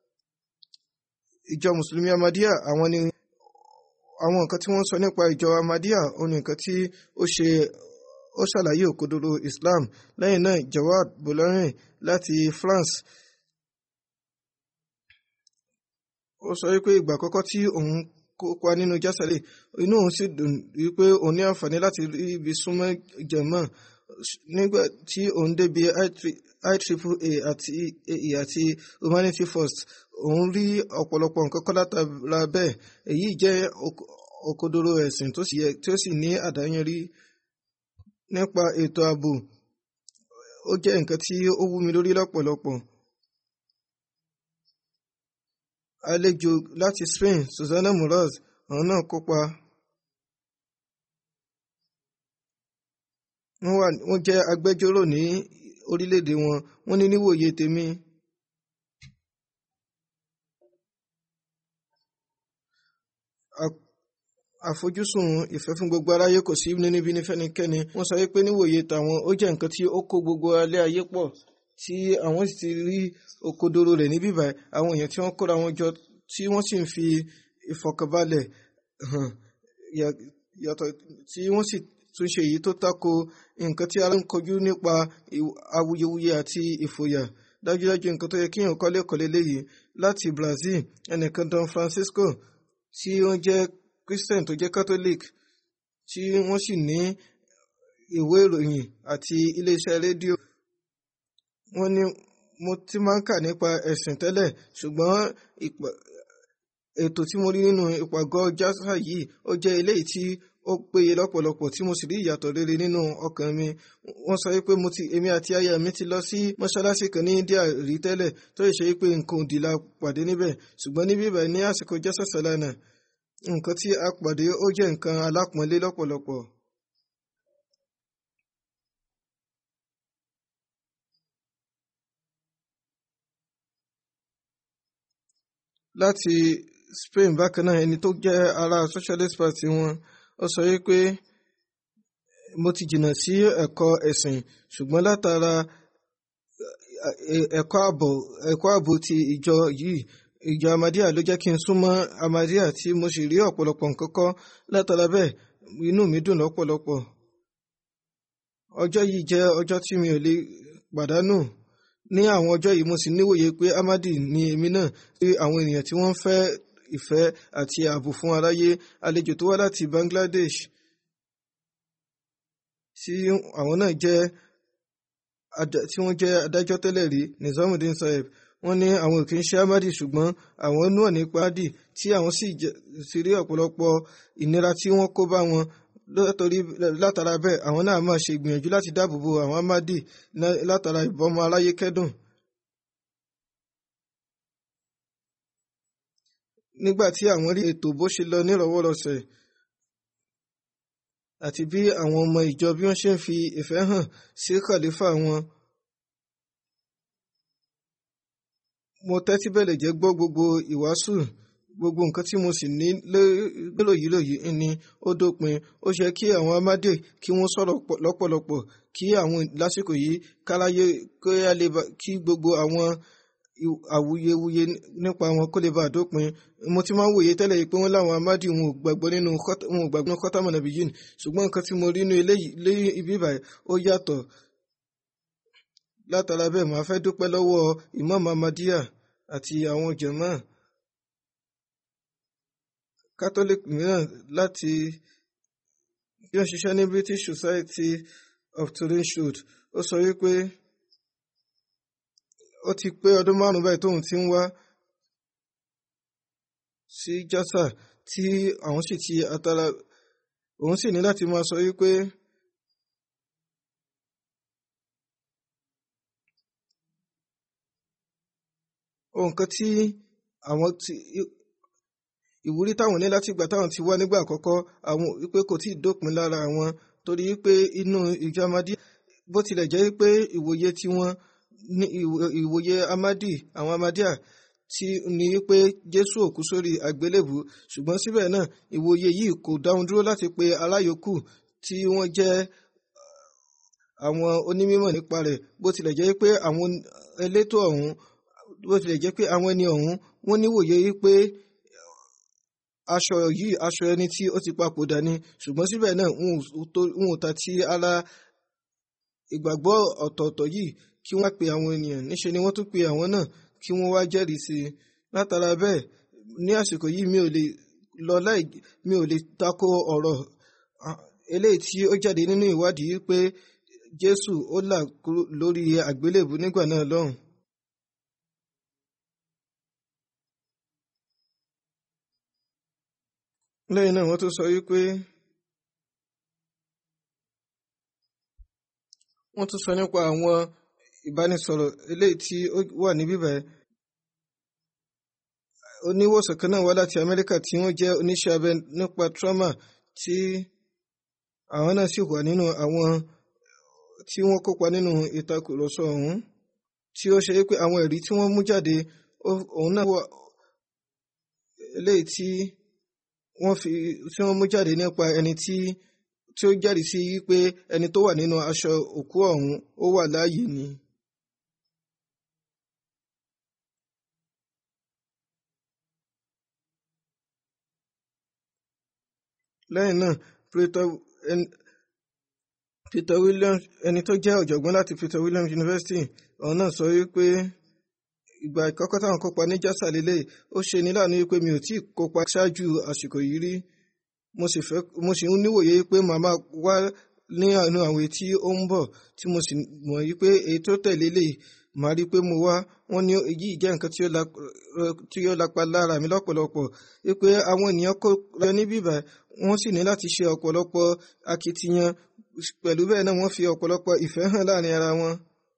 ìjọ mùsùlùmí Ahmadiyya àwọn ni àwọn nǹkan tí wọ́n sọ nípa ìjọ Ahmadiyya òun ni nǹkan tí ó ṣe ó ṣàlàyé òkodoro Islam. lẹ́yìn náà Jawad Bolarin láti France ó sọ wípé ìgbà àkọ́kọ́ tí òun kópa nínú jásàlẹ̀ inú òun sì dùn wípé òun ní àǹfààní láti rí ibi súnmọ́ jẹ̀mọ́ nígbà tí òun débi I triple A àti A E àti Humanity First òun rí ọ̀pọ̀lọpọ̀ nǹkan kọ́ látara bẹ́ẹ̀. èyí jẹ́ òkodoro ẹ̀sìn tó sì yẹ tí ó sì ní àdáyanrí nípa ètò ààbò. ó jẹ́ nǹkan tí ó wú mi lórí lọ́pọ̀lọpọ̀. àlejò láti Spain Susana Muraz àwọn náà kópa. wọ́n jẹ́ agbẹjọ́rò ní orílẹ̀-èdè wọn. wọ́n ní níwòye tèmi àfojúsùn ìfẹ́ fún gbogbo aráyé kò sí níbi ní fẹ́nikẹ́ni. wọ́n sọ wípé níwòye tàwọn ó jẹ́ nǹkan tí ó kó gbogbo alẹ́ ayé pọ̀ tí àwọn sì ti rí òkodoro rẹ̀ ní bíbá àwọn èèyàn tí wọ́n kóra wọn jọ tí wọ́n sì ń fi ìfọ̀kànbalẹ̀ hàn yàtọ̀ tí wọ́n sì tún ṣe èyí tó tako nǹkan tí ara ń kojú nípa awuyewuye àti ìfòyà. dájúdájú nǹkan tó yẹ kí èèyàn kọ́lé kọ́lé léyìí. láti Brazil ẹnìkan Don Francisco tí wọ́n jẹ́ Christian tó jẹ́ Catholic tí wọ́n sì ní ìwé ìròyìn àti iléeṣẹ́ rédíò. wọ́n ní mo ti máa ń kà nípa ẹ̀sìn tẹ́lẹ̀ ṣùgbọ́n ètò tí mo rí nínú ìpàgọ́ jásà yìí ó jẹ́ eléyìí tí ó péye lọ́pọ̀lọpọ̀ tí mo sì rí ìyàtọ̀ rere nínú ọkàn mi. wọ́n sọ wípé mo ti èmi àti aya mi ti lọ sí mọ́ṣáláṣí kan ní India rí tẹ́lẹ̀ tó ṣe wípé nǹkan òdì la pàdé níbẹ̀ ṣùgbọ́n níbí báyìí ní àsìkò jásà sàlánà nǹkan tí a pàdé ó jẹ́ nǹkan alápọ̀nlé lọ́pọ̀lọpọ̀. láti Spain bákan náà ẹni tó jẹ́ ará Socialist Party wọn ó sọ wípé mo ti jìnnà sí ẹ̀kọ́ ẹ̀sìn ṣùgbọ́n látara ẹ̀kọ́ ààbò ẹ̀kọ́ ààbò ti ìjọ yìí ìjọ Ahmadiyya ló jẹ́ kí n súnmọ́ Ahmadiyya tí mo sì rí ọ̀pọ̀lọpọ̀ nǹkan kọ́ látara bẹ́ẹ̀ inú mi dùn lọ́pọ̀lọpọ̀. ọjọ́ yìí jẹ́ ọjọ́ tí mi ò lè pàdánù. ní àwọn ọjọ́ yìí mo sì níwòye pé Ahmadi ni èmi náà sí àwọn ènìyàn tí wọ́n fẹ́ ìfẹ́ àti ààbò fún aráyé. àlejò tó wá láti Bangladesh tí àwọn náà jẹ́ tí wọ́n jẹ́ adájọ́ tẹ́lẹ̀ rí Nizamuddin Saib wọ́n ní àwọn ò kì í ṣe Ahmadi ṣùgbọ́n àwọn náà nípa Ahmadi tí àwọn sì rí ọ̀pọ̀lọpọ̀ ìnira tí wọ́n kó bá wọn látọrí látara bẹ́ẹ̀ àwọn náà máa ṣe ìgbìyànjú láti dáàbò bo àwọn Ahmadi látara ìbọmọ aráyé kẹ́dùn. nígbà tí àwọn rí ètò bó ṣe lọ nírọ̀wọ́rọ̀sẹ̀ àti bí àwọn ọmọ ìjọ bí wọ́n ṣe ń fi ìfẹ́ hàn sí khalifa wọn. Mo tẹ́tí bẹ̀lẹ̀ jẹ́ gbọ́ gbogbo ìwàásù, gbogbo nǹkan tí mo sì ní lérò yìí lòyìí ni ó dópin. Ó ṣe kí àwọn Ahmadi kí wọ́n sọ̀rọ̀ lọ́pọ̀lọpọ̀ kí àwọn lásìkò yìí káráyé kí gbogbo àwọn awuyewuye nípa wọn kó lè bá dópin. Mo ti máa ń wòye tẹ́lẹ̀ yìí pé wọ́n láwọn Ahmadi wọn ò gbàgbọ́ nínú wọn ò gbàgbọ́ nínú Khatam an-Nabiyyin, ṣùgbọ́n nǹkan tí mo rí nínú eléyìí ibi báyìí ó yàtọ̀. Látara bẹ́ẹ̀ màá fẹ́ dúpẹ́ lọ́wọ́ Imam Ahmadiyya àti àwọn jàmáà Catholic mìíràn láti bí wọ́n ṣiṣẹ́ ní British Society of Turin Shud. Ó sọ wípé ó ti pé ọdún márùn-ún báyìí tóun ti ń wá sí Jasa tí àwọn sì ti atara òun sì ní láti máa sọ wípé ohun kan tí àwọn ti ìwúrí táwọn ní láti ìgbà táwọn ti wá nígbà àkọ́kọ́ àwọn wípé kò tí ì dópin lára àwọn, torí wípé inú ìjọ Ahmadiyya bó tilẹ̀ jẹ́ wípé ìwòye tí wọ́n ní ìwòye Ahmadi àwọn Ahmadiyya tí ní wípé Jésù òkú sórí àgbélébù, ṣùgbọ́n síbẹ̀ náà ìwòye yìí kò dáhùn dúró láti pe aláyòókù tí wọ́n jẹ́ àwọn onímọ̀ nípa rẹ̀, bó tilẹ̀ jẹ́ wípé àwọn elétò ọ̀hún bó tilẹ̀ jẹ́ pé àwọn ẹni ọ̀hún wọ́n níwòye wípé aṣọ yìí aṣọ ẹni tí ó ti papòdà ni, ṣùgbọ́n síbẹ̀ náà wọn ò ta ti ara ìgbàgbọ́ ọ̀tọ̀ọ̀tọ̀ yìí kí wọ́n pe àwọn ènìyàn, níṣe ni wọ́n tún pe àwọn náà kí wọ́n wá jẹ́rìí sí i. Látara bẹ́ẹ̀ ní àsìkò yìí mi ò lè lọ láì mi ò lè tako ọ̀rọ̀ eléyìí tí ó jáde nínú ìwádìí pé Jésù ó là lórí àgbélébù nígbà náà lọ́hùn. Lẹ́yìn náà wọ́n tún sọ wípé wọ́n tún sọ nípa àwọn ìbánisọ̀rọ̀ eléyìí tí ó wà níbí báyìí. Oníwòsàn kan náà wá láti Amẹ́ríkà tí wọ́n jẹ́ oníṣẹ́ abẹ nípa trauma tí àwọn náà sì wà nínú àwọn tí wọ́n kópa nínú ìtakùrọ̀sọ ọ̀hún, tí ó ṣe wípé àwọn ẹ̀rí tí wọ́n mú jáde òun náà wà eléyìí tí wọ́n fi tí wọ́n mú jáde nípa ẹni tí tí ó jẹ́rìí sí wípé ẹni tó wà nínú aṣọ òkú ọ̀hún ó wà láàyè ni. Lẹ́yìn náà Peter Williams ẹni tó jẹ́ ọ̀jọ̀gbọ́n láti Peter Williams University ọ̀hún náà sọ wípé ìgbà ìkọ́kọ́ táwọn kópa ní jásà lélẹ̀ ó ṣe ní láàánú wípé mi ò tí ì kópa ṣáájú àsìkò yìí rí. Mo sì fẹ́ mo sì ń níwòye pé màmá wá ní àánú àwọn èyí tí ó ń bọ̀ tí mo sì mọ̀ wípé èyí tó tẹ̀lé lè màá rí pé mo wá. Wọ́n ní èyí jẹ́ nǹkan tí ó lápa lára mi lọ́pọ̀lọpọ̀ wípé àwọn ènìyàn kó rẹ ní bíbá wọ́n sì ní láti ṣe ọ̀pọ̀lọpọ̀ akitiyan, pẹ̀lú bẹ́ẹ̀ náà wọ́n fi ọ̀pọ̀lọpọ̀ ìfẹ́ hàn láàrin ara wọn.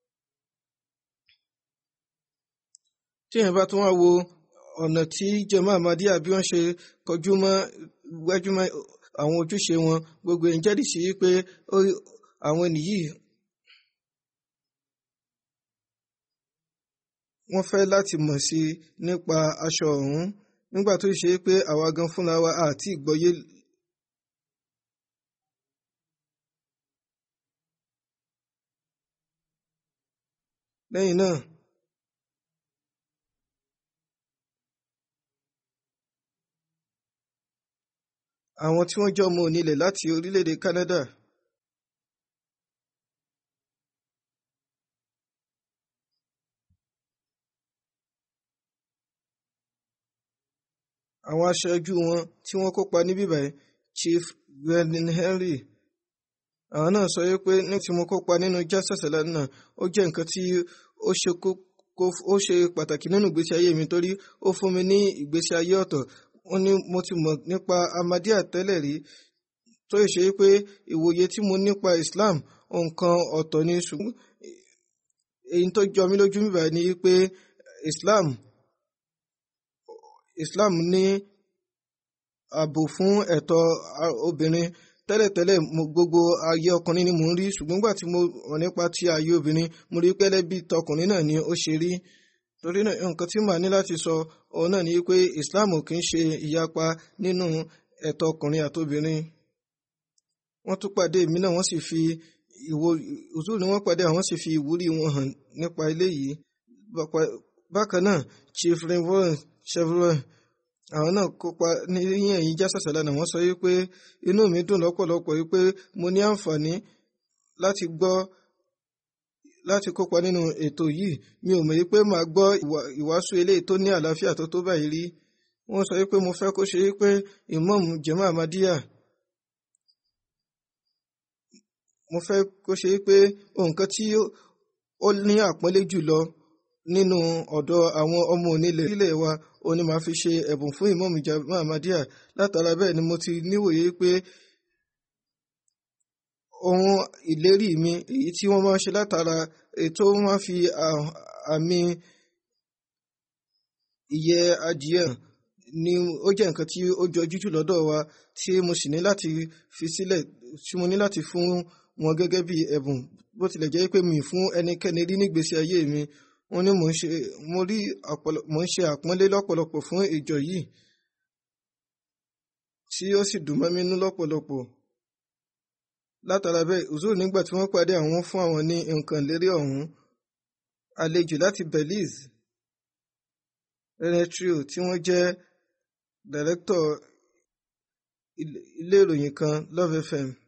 Tí èèyàn bá tún wá wo ọ̀nà tí jàmá Ahmadiyya bí wọ́n ṣe kọjú mọ́ gbájúmọ́ àwọn ojúṣe wọn, gbogbo ẹ̀ ń jẹ́rìí sí pé àwọn ènìyí wọ́n fẹ́ láti mọ̀ sí nípa aṣọ ọ̀hún nígbà tó ṣe pé àwa gan fúnra wa àti ìgbọ́yé. Lẹ́yìn náà àwọn tí wọ́n jẹ́ ọmọ onílẹ̀ láti orílẹ̀-èdè Canada àwọn aṣáájú wọn tí wọ́n kópa níbí báyìí Chief Gwen Henry àwọn náà sọ wípé ní tí mo kópa nínú jásà sẹ́lá náà ó jẹ́ nǹkan tí ó ṣe kókó ó ṣe pàtàkì nínú ìgbésí ayé mi torí ó fún mi ní ìgbésí ayé ọ̀tọ̀. Wọ́n ní mo ti mọ̀ nípa Ahmadiyya tẹ́lẹ̀ rí tó ṣe wípé ìwòye tí mo nípa Islam nǹkan ọ̀tọ̀ ni, ṣùgbọ́n èyí tó jọ mí lójú mi báyìí ni wípé Islam Islam ní ààbò fún ẹ̀tọ́ obìnrin tẹ́lẹ̀tẹ́lẹ̀ gbogbo ayé ọkùnrin ni mò ń rí ṣùgbọ́n nígbà tí mo rọ̀ nípa ti ayé obìnrin mo rí pẹ́lẹ́ bí tọkùnrin náà ni ó ṣe rí. Torí náà nǹkan tí màá ní láti sọ òun náà ni pé Islam kì í ṣe ìyapa nínú ẹ̀tọ́ ọkùnrin àtobìnrin. Wọ́n tún pàdé èmi náà wọ́n sì fi ìwò òzúrù ni wọ́n pàdé àwọn sì fi ìwúrí wọn hàn nípa eléyìí. Bákan náà Chief Reverend Chevrolet àwọn náà kópa ní ẹ̀yìn jásàsàlá náà wọ́n sọ wípé inú mi dùn lọ́pọ̀lọpọ̀ wípé mo ní àǹfààní láti gbọ́ láti kópa nínú ètò yìí. Mi ò mọ̀ wípé màá gbọ́ ìwàásù eléyìí tó ní àlàáfíà tó tó báyìí rí. Wọ́n sọ wípé mo fẹ́ kó ṣe wípé Imam Jama Ahmadiyya mo fẹ́ kó ṣe wípé nǹkan tí ó ní àpọ́nlé jùlọ nínú ọ̀dọ̀ àwọn ọmọ onílẹ̀ ilẹ̀ wa ó ní màá fi ṣe ẹ̀bùn fún Imam Jama Ahmadiyya. Látara bẹ́ẹ̀ ni mo ti níwòye pé ohun ìlérí mi èyí tí wọ́n máa ń ṣe látara ètò wọn máa fi àmì ìyẹ́ adìẹ ni ó jẹ́ nǹkan tí ó jọjú jù lọ́dọ̀ wa tí mo sì ní láti fi sílẹ̀ tí mo ní láti fún wọn gẹ́gẹ́ bí ẹ̀bùn bó tilẹ̀ jẹ́ pé mi fún ẹnikẹ́ni rí nígbésí ayé mi. Wọ́n ní mò ń ṣe mo rí mò ń ṣe àpọ́nlé lọ́pọ̀lọpọ̀ fún ìjọ yìí tí ó sì dùn mọ́ mi nínú lọ́pọ̀lọpọ̀. Látara bẹ́ẹ̀ òzúrù nígbà tí wọ́n pàdé àwọn fún àwọn ní nǹkan lérí ọ̀hún. Àlejò láti Belize Renetrio tí wọ́n jẹ́ dàrẹ́kítọ̀ ilé ìròyìn kan Love F M.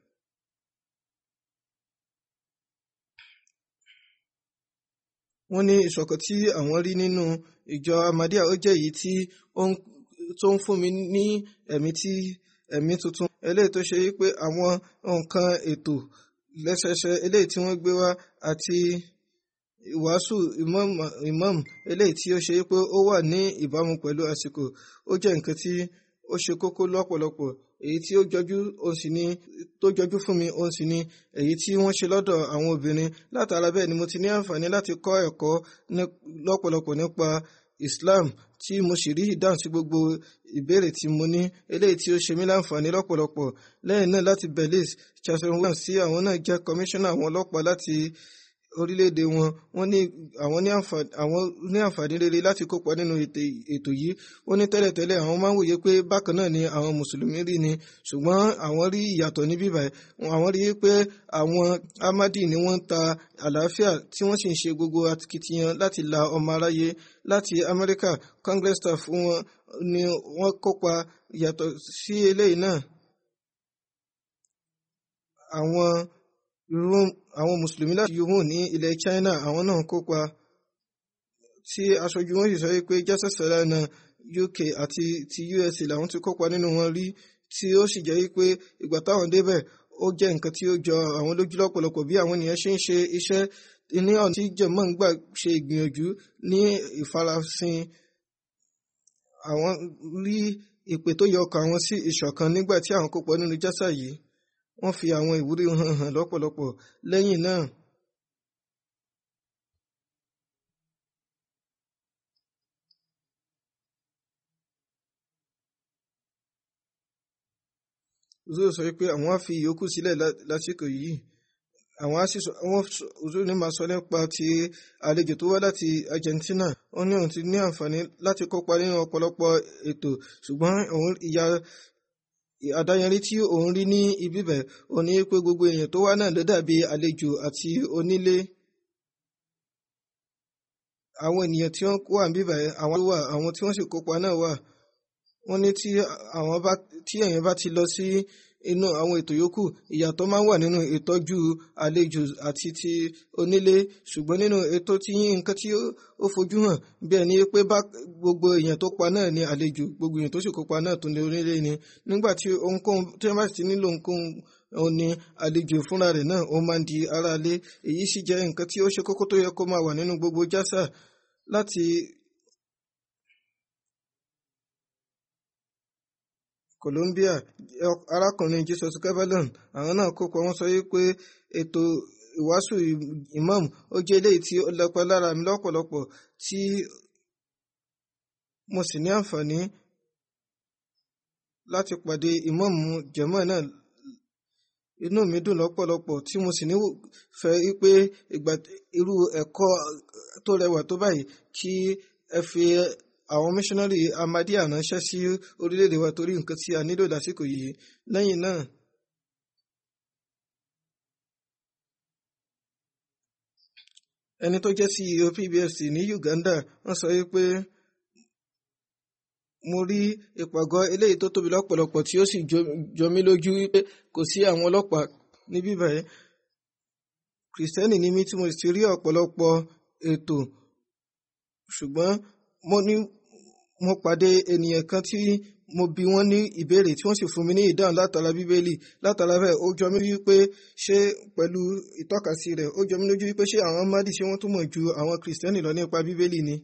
Wọ́n ní ìṣọ̀kan tí àwọn rí nínú ìjọ Ahmadiyya ó jẹ́ èyí tí tó ń fún mi ní ẹ̀mí tí ẹ̀mí tuntun eléyìí tó ṣe wípé àwọn nǹkan ètò lẹ́sẹsẹ eléyìí tí wọ́n gbé wá àti ìwàásù imam imam eléyìí tí ó ṣe wípé ó wà ní ìbámu pẹ̀lú àsìkò ó jẹ́ nǹkan tí ó ṣe kókó lọ́pọ̀lọpọ̀. Èyí tí ó jọjú òun sì ni tó jọjú fún mi òun sì ni èyí tí wọ́n ṣe lọ́dọ̀ àwọn obìnrin. Látara bẹ́ẹ̀ ni mo ti ní àǹfààní láti kọ́ ẹ̀kọ́ lọ́pọ̀lọpọ̀ nípa Islam tí mo sì rí ìdáhùn sí gbogbo ìbéèrè tí mo ní eléyìí tí ó ṣe mí láǹfààní lọ́pọ̀lọpọ̀. Lẹ́yìn náà láti Belize Chancellor Williams tí àwọn náà jẹ́ kọmíṣánná àwọn ọlọ́pàá láti orílẹ̀-èdè wọn wọ́n ní àwọn ní àǹfààní àwọn ní àǹfààní rere láti kópa nínú ètò yìí. Ó ní tẹ́lẹ̀tẹ́lẹ̀ àwọn máa ń wòye pé bákan náà ni àwọn mùsùlùmí rí ni ṣùgbọ́n àwọn rí ìyàtọ̀ ní bíbáyìí. Àwọn rí pé àwọn Ahmadi ni wọ́n ń ta àlàáfíà tí wọ́n sì ń ṣe gbogbo akitiyan láti la ọmọ aráyé. Láti Amẹ́ríkà Congress staff wọn ni wọ́n kópa. Yàtọ̀ sí eléyìí náà àwọn àwọn mùsùlùmí láti yuhun ní ilẹ̀ China àwọn náà kópa tí aṣojú wọn sì sọ pé jásàsàlá náà U K àti ti U S A làwọn ti kópa nínú wọn rí tí ó sì jẹ́ pé ìgbà táwọn débẹ̀ ó jẹ́ nǹkan tí ó jọ àwọn lójú lọ́pọ̀lọpọ̀ bí àwọn ènìyàn ṣe ń ṣe iṣẹ́ ní ọ̀nà tí jẹ̀mọ́ ń gbà ṣe ìgbìyànjú ní ìfarasin. Àwọn rí ìpè tó yọ ọkàn àwọn sí ìṣọ̀kan nígbà tí àwọn kópa nínú jásà yìí. Wọ́n fi àwọn ìwúrí hàn hàn lọ́pọ̀lọpọ̀. Lẹ́yìn náà Uzuru sọ pé àwọn á fi ìyókù sílẹ̀ lásìkò yìí. Àwọn á sì sọ àwọn Uzuru ní máa sọ nípa ti àlejò tó wá láti Argentina. Ó ní òun ti ní àǹfààní láti kópa nínú ọ̀pọ̀lọpọ̀ ètò ṣùgbọ́n òun ìyá àdáyanrí tí òun rí ní ibi bẹ̀ òun ní pé gbogbo èèyàn tó wá náà ló dàbí àlejò àti onílé. Àwọn ènìyàn tí wọ́n wà níbí bẹ̀ àwọn wà àwọn tí wọ́n sì kópa náà wà. Wọ́n ní tí àwọn bá tí èèyàn bá ti lọ sí inú àwọn ètò yòókù ìyàtọ̀ máa ń wà nínú ìtọ́jú àlejò àti ti onílé ṣùgbọ́n nínú ètò tí nǹkan tí ó fojú hàn bí ẹni pé bá gbogbo èèyàn tó pa náà ní àlejò gbogbo èèyàn tó sì kópa náà tó ní onílé ni. Nígbà tí ohunkóhun tí wọ́n bá ti nílò ohunkóhun òun ni àlejò fúnra rẹ̀ náà ó máa ń di ara lé. Èyí sì jẹ́ nǹkan tí ó ṣe kókó tó yẹ kó máa wà nínú gbogbo jásà. Láti Colombia arákùnrin Jesus Cavalon àwọn náà kópa. Wọ́n sọ wípé ètò ìwàásù imam ó jẹ́ eléyìí tí ó lọ́pọ̀ lára mi lọ́pọ̀lọpọ̀ tí mo sì ní àǹfààní láti pàdé imam jẹ̀mọ́ náà inú mi dùn lọ́pọ̀lọpọ̀ tí mo sì nífẹ̀ẹ́ pé ìgbà irú ẹ̀kọ́ tó rẹwà tó báyìí kí ẹ fi àwọn missionary Ahmadiyya ránṣẹ́ sí orílẹ̀-èdè wa torí nǹkan tí a nílò lásìkò yìí. Lẹ́yìn náà ẹni tó jẹ́ C E O P B F C ní Uganda wọ́n sọ wípé mo rí ìpàgọ́ eléyìí tó tóbi lọ́pọ̀lọpọ̀ tí ó sì jọ mí lójú wípé kò sí àwọn ọlọ́pàá níbí báyìí. Kìrìsìtẹ́nì ni mí tí mo sì rí ọ̀pọ̀lọpọ̀ ètò, ṣùgbọ́n mo ní mo pàdé ènìyàn kan tí mo bi wọ́n ní ìbéèrè tí wọ́n sì fún mi ní ìdáhùn látara bíbélì. Látara bẹ́ẹ̀ ó jọ mí lójú wípé ṣé pẹ̀lú ìtọ́kasí rẹ̀ ó jọ mí lójú wípé ṣé àwọn Ahmadi ṣé wọ́n túmọ̀ ju àwọn Kìrìsìtẹ́nì lọ nípa bíbélì ni.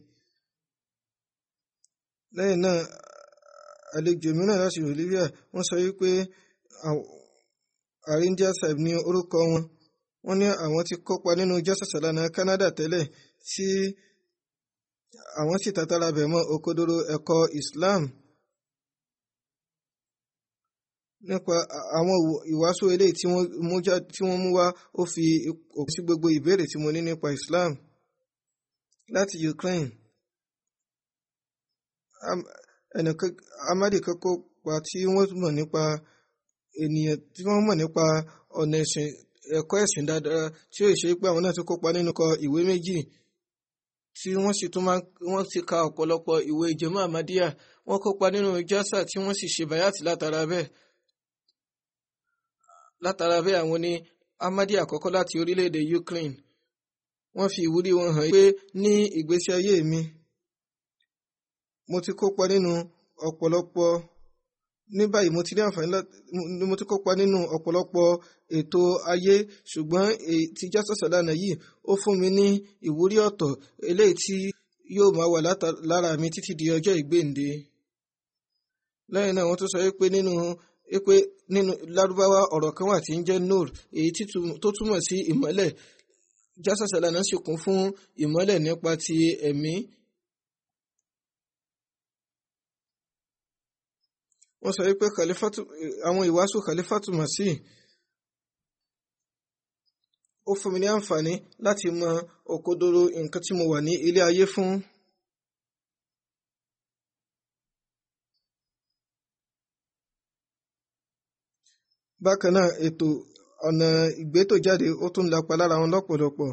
Lẹ́yìn náà àlejò mìíràn láti Bolivia wọ́n sọ wípé Arindia Saib ní orúkọ wọn. Wọ́n ní àwọn ti kópa nínú Jasa Salana Canada tẹ́lẹ̀ tí àwọn sì tatara bẹ̀ mọ́ òkodoro ẹ̀kọ́ Islam nípa àwọn ìwàásù eléyìí tí wọ́n mú wá. Ó fi òkú sí gbogbo ìbéèrè tí mo ní nípa Islam. Láti Ukraine ẹnìkan Ahmadi kan kópa tí wọ́n mọ̀ nípa ènìyàn tí wọ́n mọ̀ nípa ọ̀nà ẹ̀sìn ẹ̀kọ́ ẹ̀sìn dáadáa tí ó ṣe pé àwọn náà ti kópa nínú kọ ìwé méjì tí wọ́n sì tún máa wọ́n ti ka ọ̀pọ̀lọpọ̀ ìwé ìjẹ́mọ́ Ahmadiyya. Wọ́n kópa nínú jásà tí wọ́n sì ṣe bayat látara bẹ́ẹ̀. Látara bẹ́ẹ̀ àwọn ní Ahmadiyya àkọ́kọ́ láti orílẹ̀-èdè Ukraine. Wọ́n fi ìwúrí wọn hàn pé ní ìgbésí ayé mi mo ti kópa nínú ọ̀pọ̀lọpọ̀ ní báyìí mo ti ní àǹfààní láti mo ti kópa nínú ọ̀pọ̀lọpọ̀ ètò ayé, ṣùgbọ́n ti Jasa Salana yìí ó fún mi ní ìwúrí ọ̀tọ̀ eléyìí tí yóò máa wà lára mi títí di ọjọ́ ìgbéǹde. Lẹ́yìn náà wọ́n tún sọ pé nínú pé nínú Lárúbáwá ọ̀rọ̀ kan wà tí ń jẹ́ Nur èyí tó túmọ̀ sí ìmọ́lẹ̀. Jasa Salana sì kún fún ìmọ́lẹ̀ nípa ti ẹ̀mí. Wọ́n sọ wípé àwọn ìwàásù Khalifatu Masih ó fún mi ní àǹfààní láti mọ òkodoro nǹkan tí mo wà ní ilé ayé fún. Bákan náà ètò ọ̀nà ìgbétòjáde ó tún lapa lára wọn lọ́pọ̀lọpọ̀.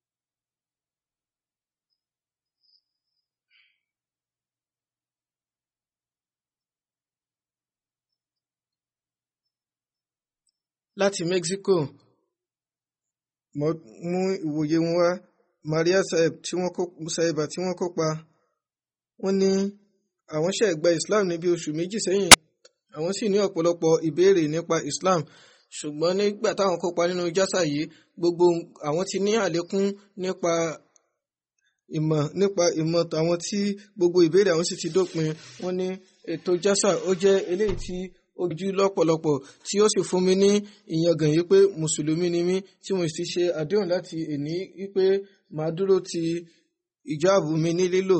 Láti Mexico mú ìwòye wọn wá. Maria Saib tí wọ́n kó Saiba tí wọ́n kópa wọ́n ní àwọn ṣe gba Islam ní bí oṣù méjì sẹ́yìn. Àwọn sì ní ọ̀pọ̀lọpọ̀ ìbéèrè nípa Islam, ṣùgbọ́n nígbà táwọn kópa nínú jásà yìí gbogbo àwọn ti ní àlékún nípa ìmọ̀ nípa ìmọ̀ àwọn tí gbogbo ìbéèrè àwọn sì ti dópin. Wọ́n ní ètò jásà ó jẹ́ eléyìí tí ojú lọ́pọ̀lọpọ̀ tí ó sì fún mi ní ìyangàn yìí pé mùsùlùmí ni mí tí mo sì ṣe àdéhùn láti èní wípé màá dúró ti ìjáàbù mi ní lílò.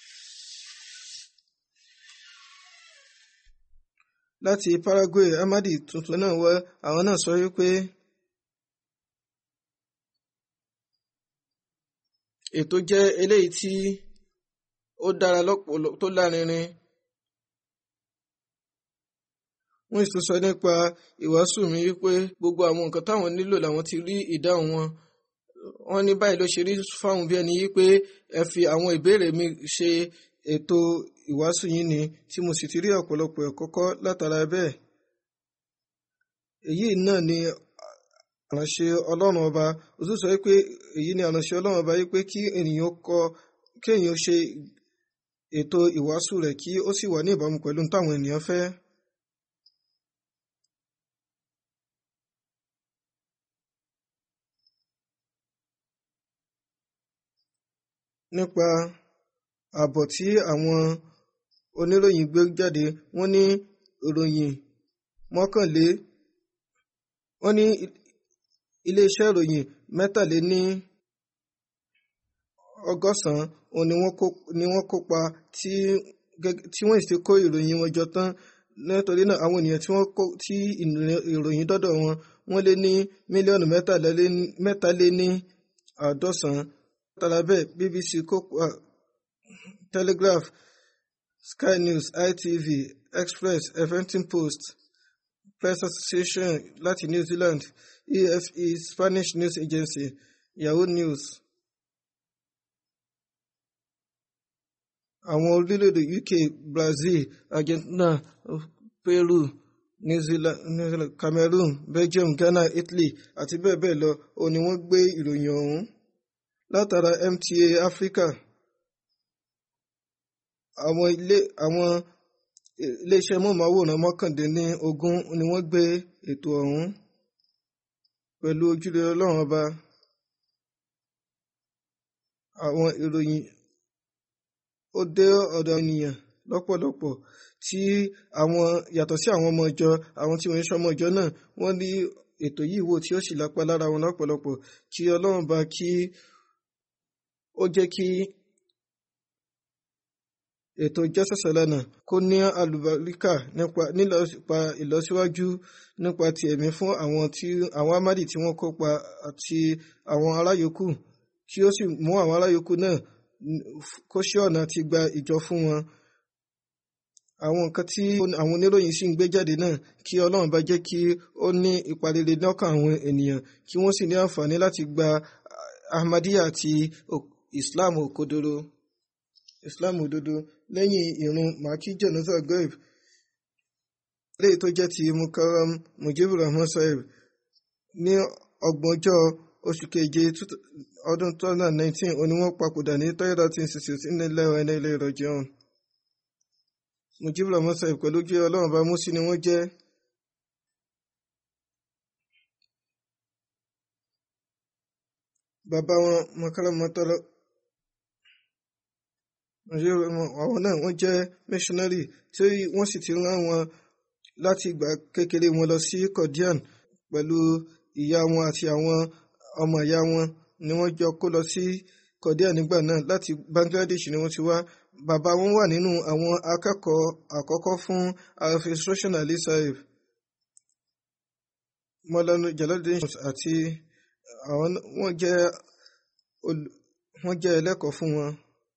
Láti Paraguay Ahmadi tuntun náà wá àwọn náà sọ wípé ètò jẹ́ eléyìí tí ó dára lọ́pọ̀lọpọ̀ tó lárinrin. Wọ́n sì sọ nípa ìwàásù mi wípé gbogbo àwọn nǹkan táwọn nílò làwọn ti rí ìdáhùn wọn. Wọ́n ní báyìí ló ṣe rí fáwọn bí ẹni wípé ẹ fi àwọn ìbéèrè mi ṣe ètò ìwàásù yìí ni tí mo sì ti rí ọ̀pọ̀lọpọ̀ ẹ̀kọ́ kọ́ látara bẹ́ẹ̀. Èyí náà ni àránṣẹ́ Ọlọ́run ọba. Ó tún sọ wípé èyí ni àránṣẹ́ Ọlọ́run ọba wípé kí ènìyàn kọ kí ènìyàn ṣe ètò ìwàásù rẹ̀ kí ó sì wà ní ìbámu pẹ̀lú táwọn ènìyàn fẹ́. Nípa àbọ̀ tí àwọn oníròyìn gbé jáde, wọ́n ní ìròyìn mọ́kànlé wọ́n ní iléeṣẹ́ ìròyìn mẹ́tàléní ọgọ́sàn-án ni wọ́n kópa tí wọ́n sì kó ìròyìn wọn jọ tán nítorí náà àwọn ènìyàn tí wọ́n kó tí ìròyìn dọ́dọ̀ wọn wọ́n lé ní mílíọ̀nù mẹ́tàléní àádọ́sàn. látara bẹ́ẹ̀ B B C, Copa, Telegraph, Sky News, I T V, Express, Huffington Post, Press Association láti New Zealand, E F E, Spanish News Agency, Yahoo News. àwọn orílẹ̀-èdè U K, Brazil, Argentina, Peru, New Zealand, New Zealand, Cameroon, Belgium, Ghana, Italy àti bẹ́ẹ̀ bẹ́ẹ̀ lọ òun ni wọ́n gbé ìròyìn ọ̀hún. látara M T A Africa, àwọn ilé àwọn iléeṣẹ́ móhùnmáwòrán mọ́kàndínlógún ni wọ́n gbé ètò ọ̀hún pẹ̀lú ojúrere Ọlọ́run ọba. àwọn ìròyìn ó dé ọ̀dọ̀ ènìyàn lọ́pọ̀lọpọ̀ tí àwọn yàtọ̀ sí àwọn ọmọ ìjọ, àwọn tí wọ́n ń ṣọmọ ìjọ náà wọ́n ní ètò yìí wò tí ó sì lápá lára wọn lọ́pọ̀lọpọ̀. kí Ọlọ́run bá kí ó jẹ́ kí ètò jẹ́sẹ̀sẹ̀lẹ́nà kó ní àlùbáríkà nípa nípa ìlọsíwájú nípa ti ẹ̀mí fún àwọn tí àwọn Ahmadi tí wọ́n kópa àti àwọn aráyòkú, kí ó sì mú àwọn aráyòkú náà kó ṣe ọ̀nà àti gba ìjọ fún wọn. àwọn nǹkan tí àwọn oníròyìn sì ń gbé jáde náà kí Ọlọ́run bá jẹ́ kí ó ní ipa rere lọ́kàn àwọn ènìyàn, kí wọ́n sì ní àǹfààní láti gba Ahmadiyya àti Islam òkodoro. Islam òdodo. lẹ́yìn ìrun màkí jẹ̀nọ́sà goib léyìí tó jẹ́ ti Mukarram Mujibur Rahman Sahib ní ọgbọ̀njọ́ oṣù keje ọdún twenty nineteen òní wọ́n papòdà ní thirty sixty ní ilẹ̀ ẹ̀nà ilẹ̀ ìrọ̀jẹun. Mujibur Rahman Sahib pẹ̀lú ojú Ọlọ́run bá Músí ni wọ́n jẹ́. bàbá wọn Mukarram mọ́tọ́lá àwọn náà wọ́n jẹ́ missionary tí wọ́n sì ti rán wọn láti ìgbà kékeré wọn lọ sí Qadian pẹ̀lú ìyá wọn àti àwọn ọmọ ìyá wọn ni wọ́n jọ kó lọ sí Qadian nígbà náà. láti Bangladesh ni wọ́n ti wá. bàbá wọn wà nínú àwọn akẹ́kọ̀ọ́ àkọ́kọ́ fún Hafiz Roshan Ali Sahib, Maulana Jalaluddin àti àwọn wọ́n jẹ́ wọ́n jẹ́ ẹlẹ́kọ̀ọ́ fún wọn.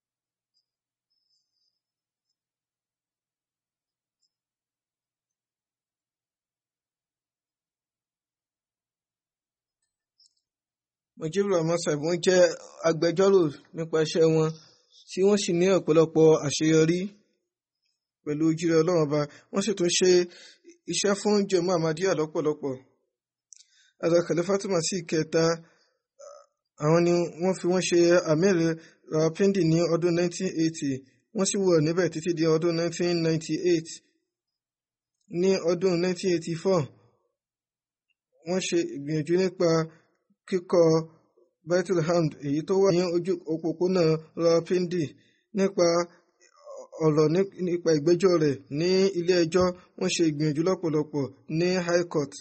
Mujibur Rahman Sahib wọ́n jẹ́ agbẹjọ́rò nípa iṣẹ́ wọn tí wọ́n sì ní ọ̀pọ̀lọpọ̀ àṣeyọrí pẹ̀lú ojúrere Ọlọ́run ọba. wọ́n sì tún ṣe iṣẹ́ fún jàmáà Ahmadiyya lọ́pọ̀lọpọ̀. Hazrat Khalifatu Masih kẹta àwọn ni wọ́n fi wọ́n ṣe Amir Rawalpindi ní ọdún nineteen eighty, wọ́n sì wà níbẹ̀ títí di ọdún nineteen ninety-eight. ní ọdún nineteen eighty-four wọ́n ṣe ìgbìyànjú nípa kíkọ́ Baitul Hamd èyí tó wà ní ojú òpópónà Rawalpindi. nípa ọ̀rọ̀ nípa ìgbẹ́jọ́ rẹ̀ ní ilé ẹjọ́ wọ́n ṣe ìgbìyànjú lọ́pọ̀lọpọ̀ ní High Court.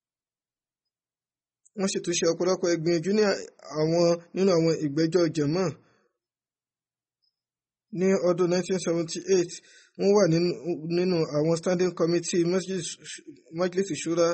wọ́n sì tún ṣe ọ̀pọ̀lọpọ̀ ìgbìyànjú ní àwọn nínú àwọn ìgbẹ́jọ́ jẹ̀mọ́. ní ọdún nineteen seventy-eight wọ́n wà nínú àwọn Standing Committee Majlis Shura.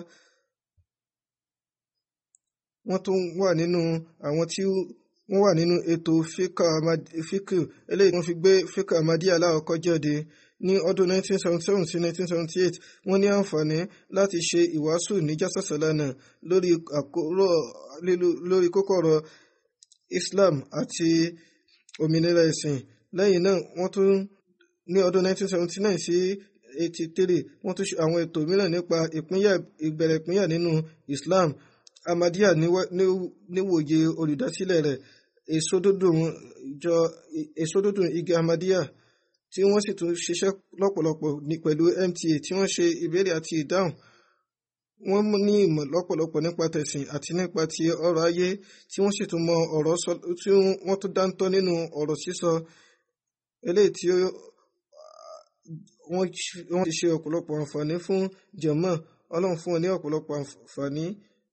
wọ́n tún wà nínú àwọn tí wọ́n wà nínú ètò fíkì eléyìí wọ́n fi gbé fíkì Ahmadiyya aláwọ̀kọ́ jáde. ní ọdún nineteen seventy-seven sí nineteen seventy-eight wọ́n ní àǹfààní láti ṣe ìwàásù ní jásàsálánà lórí àkóró lórí kókó ọ̀rọ̀ Islam àti òmìnira ẹ̀sìn. lẹ́yìn náà wọ́n tún ní ọdún nineteen seventy-nine sí eighty-three wọ́n tún ṣe àwọn ètò mìíràn nípa ìpínyà ìbẹ̀rẹ̀ ìpínyà nínú Islam. Ahmadiyya níwòye olùdásílẹ̀ rẹ̀ èso dúdùn igi Ahmadiyya tí wọ́n sì tún ṣiṣẹ́ lọ́pọ̀lọpọ̀ pẹ̀lú M T A tí wọ́n ṣe ìbéèrè àti ìdáhùn. wọ́n ní ìmọ̀ lọ́pọ̀lọpọ̀ nípa tẹ̀sìn àti nípa ti ọrọ̀ ayé tí wọ́n sì tún mọ ọ̀rọ̀ sọ tí wọ́n tún dáńtọ́ nínú ọ̀rọ̀ sísọ eléyìí tí wọ́n ti ṣe ọ̀pọ̀lọpọ̀ àǹfààní fún jàmáà. Ọlọ́run fún wọn ní ọ̀pọ̀lọpọ̀ àǹfààní.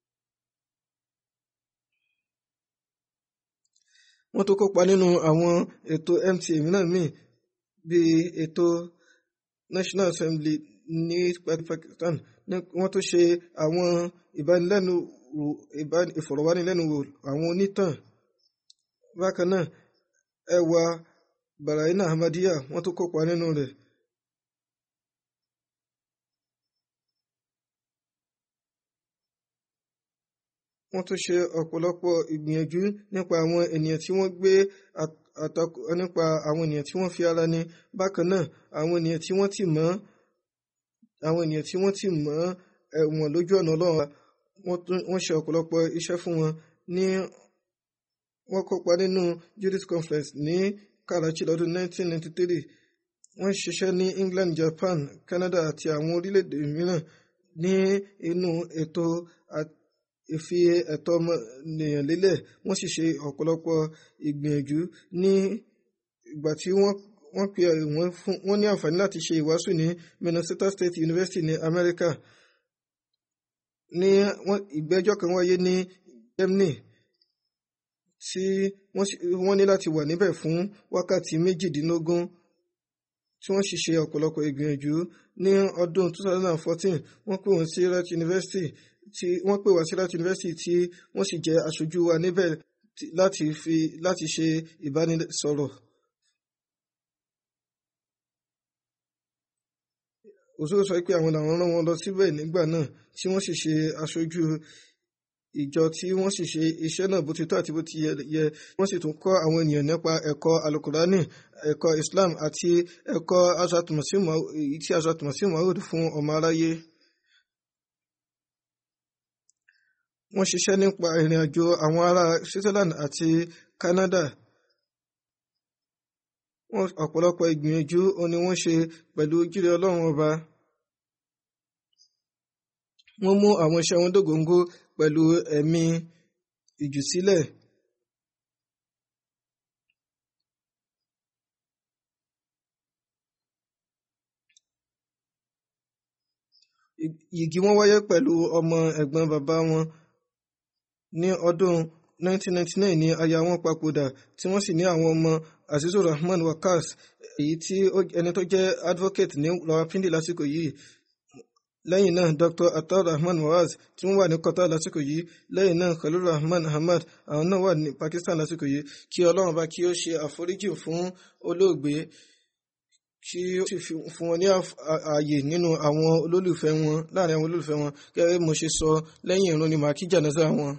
wọ́n tó kópa nínú àwọn ètò M T A mìíràn míì bíi ètò National Assembly ní Pakistan wọ́n tó ṣe àwọn ìfọ̀rọ̀wánilẹ́nuwò àwọn onítàn. Bákan náà ẹwà Baraina Ahmadiyya wọ́n tó kópa nínú rẹ̀. Wọ́n tó ṣe ọ̀pọ̀lọpọ̀ ìgbìyànjú nípa àwọn ènìyàn tí wọ́n gbé àtakò nípa àwọn ènìyàn tí wọ́n fi ara ní. Bákan náà àwọn ènìyàn tí wọ́n ti mọ̀ àwọn ènìyàn tí wọ́n ti mọ̀ ẹ̀wọ̀n lójú ọ̀nà Ọlọ́run wọ́n ṣe ọ̀pọ̀lọpọ̀ iṣẹ́ fún wọn. Ní wọ́n kópa nínú Judith Conference ní Karachi lọ́dún nineteen ninety-three. Wọ́n ṣiṣẹ́ ní England, Japan, Canada àti àwọn orílẹ̀-èdè mìíràn ní inú ètò ìfi ẹ̀tọ́ ọmọnìyàn lélẹ̀. Wọ́n sì ṣe ọ̀pọ̀lọpọ̀ ìgbìyànjú ní ìgbà tí wọ́n wọ́n pe wọ́n fún wọ́n ní àǹfààní láti ṣe ìwàásù ní Minnesota State University ní Amẹ́ríkà. Ní ìgbẹ́jọ́ kan wáyé ní Germany tí wọ́n ní láti wà níbẹ̀ fún wákàtí méjìdínlógún tí wọ́n sì ṣe ọ̀pọ̀lọpọ̀ ìgbìyànjú. Ní ọdún twenty fourteen wọ́n pè wọ́n sí Rice University tí wọ́n pè wá sí Rice University tí wọ́n sì jẹ́ aṣojú wa níbẹ̀ láti fi láti ṣe ìbánisọ̀rọ̀. Òṣèré sọ pé àwọn làwọn rán wọn lọ síbẹ̀ nígbà náà tí wọ́n sì ṣe aṣojú ìjọ tí wọ́n sì ṣe iṣẹ́ náà bó ti tọ́ àti bó ti yẹ. Wọ́n sì tún kọ́ àwọn ènìyàn nípa ẹ̀kọ́ alukurani, ẹ̀kọ́ Islam àti ẹ̀kọ́ tí Hazrat Masih Maud fún ọmọ aráyé. Wọ́n ṣiṣẹ́ nípa ìrìn àjò àwọn ará Switzerland àti Canada. Wọ́n ọ̀pọ̀lọpọ̀ ìgbìyànjú ni wọ́n ṣe pẹ̀lú jíire Ọlọ́run ọba. Wọ́n mú àwọn iṣẹ́ wọn dógóńgó pẹ̀lú ẹ̀mí ìjùsílẹ̀. Yìgì wọn wáyé pẹ̀lú ọmọ ẹ̀gbọ́n bàbá wọn. Ní ọdún nineteen ninety-nine ni aya wọn papòdà tí wọ́n sì ní àwọn ọmọ Azizur Rahman Wakas èyí tí ẹni tó jẹ́ advocate ní Rawalpindi lásìkò yìí. Lẹ́yìn náà Doctor Atar Rahman Waz tí wọ́n wà ní Qatar lásìkò yìí. Lẹ́yìn náà Khalil Rahman Ahmad àwọn náà wà ní Pakistan lásìkò yìí. Kí Ọlọ́run bá kí ó ṣe àforíjì fún olóògbé kí ó sì fún wọn ní ààyè nínú àwọn olólùfẹ́ wọn láàrin àwọn olólùfẹ́ wọn. Gẹ́gẹ́ mo ṣe sọ lẹ́yìn ìrun ni màá kí jánásà wọn.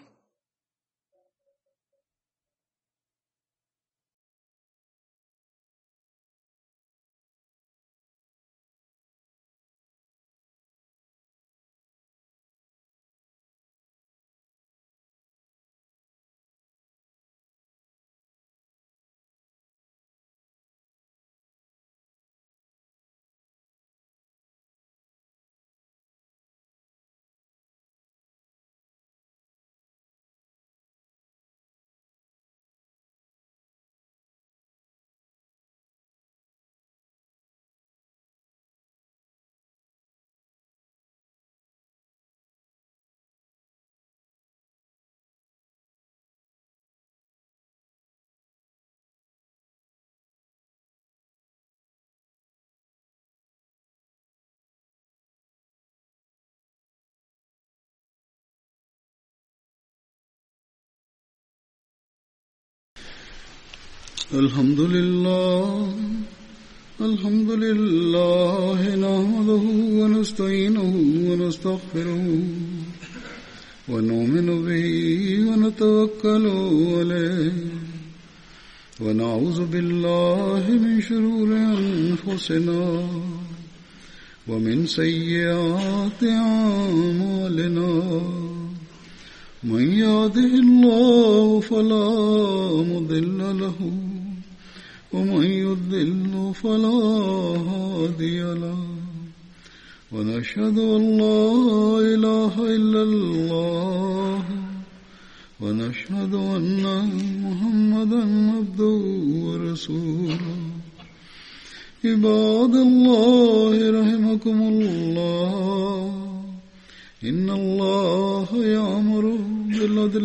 الحمد لله الحمد لله نحمده ونستعينه ونستغفره ونؤمن به ونتوكل عليه ونعوذ بالله من شرور أنفسنا ومن سيئات أعمالنا من يهده الله فلا مضل له ومن يضلل فلا هادي له ونشهد أن لا إله إلا الله ونشهد أن محمدا عبده ورسوله عباد الله رحمكم الله إن الله يأمر بالعدل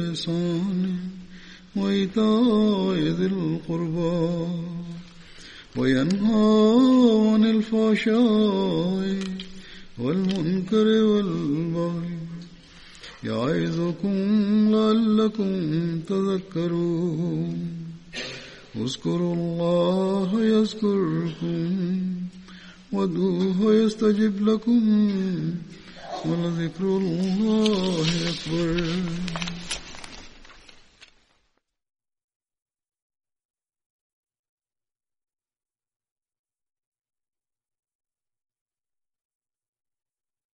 والإحسان وإيتاء ذي القربى وينهى عن الفحشاء والمنكر والبغي يعظكم لعلكم تذكرون اذكروا الله يذكركم وادعوه يستجب لكم ولذكر الله أكبر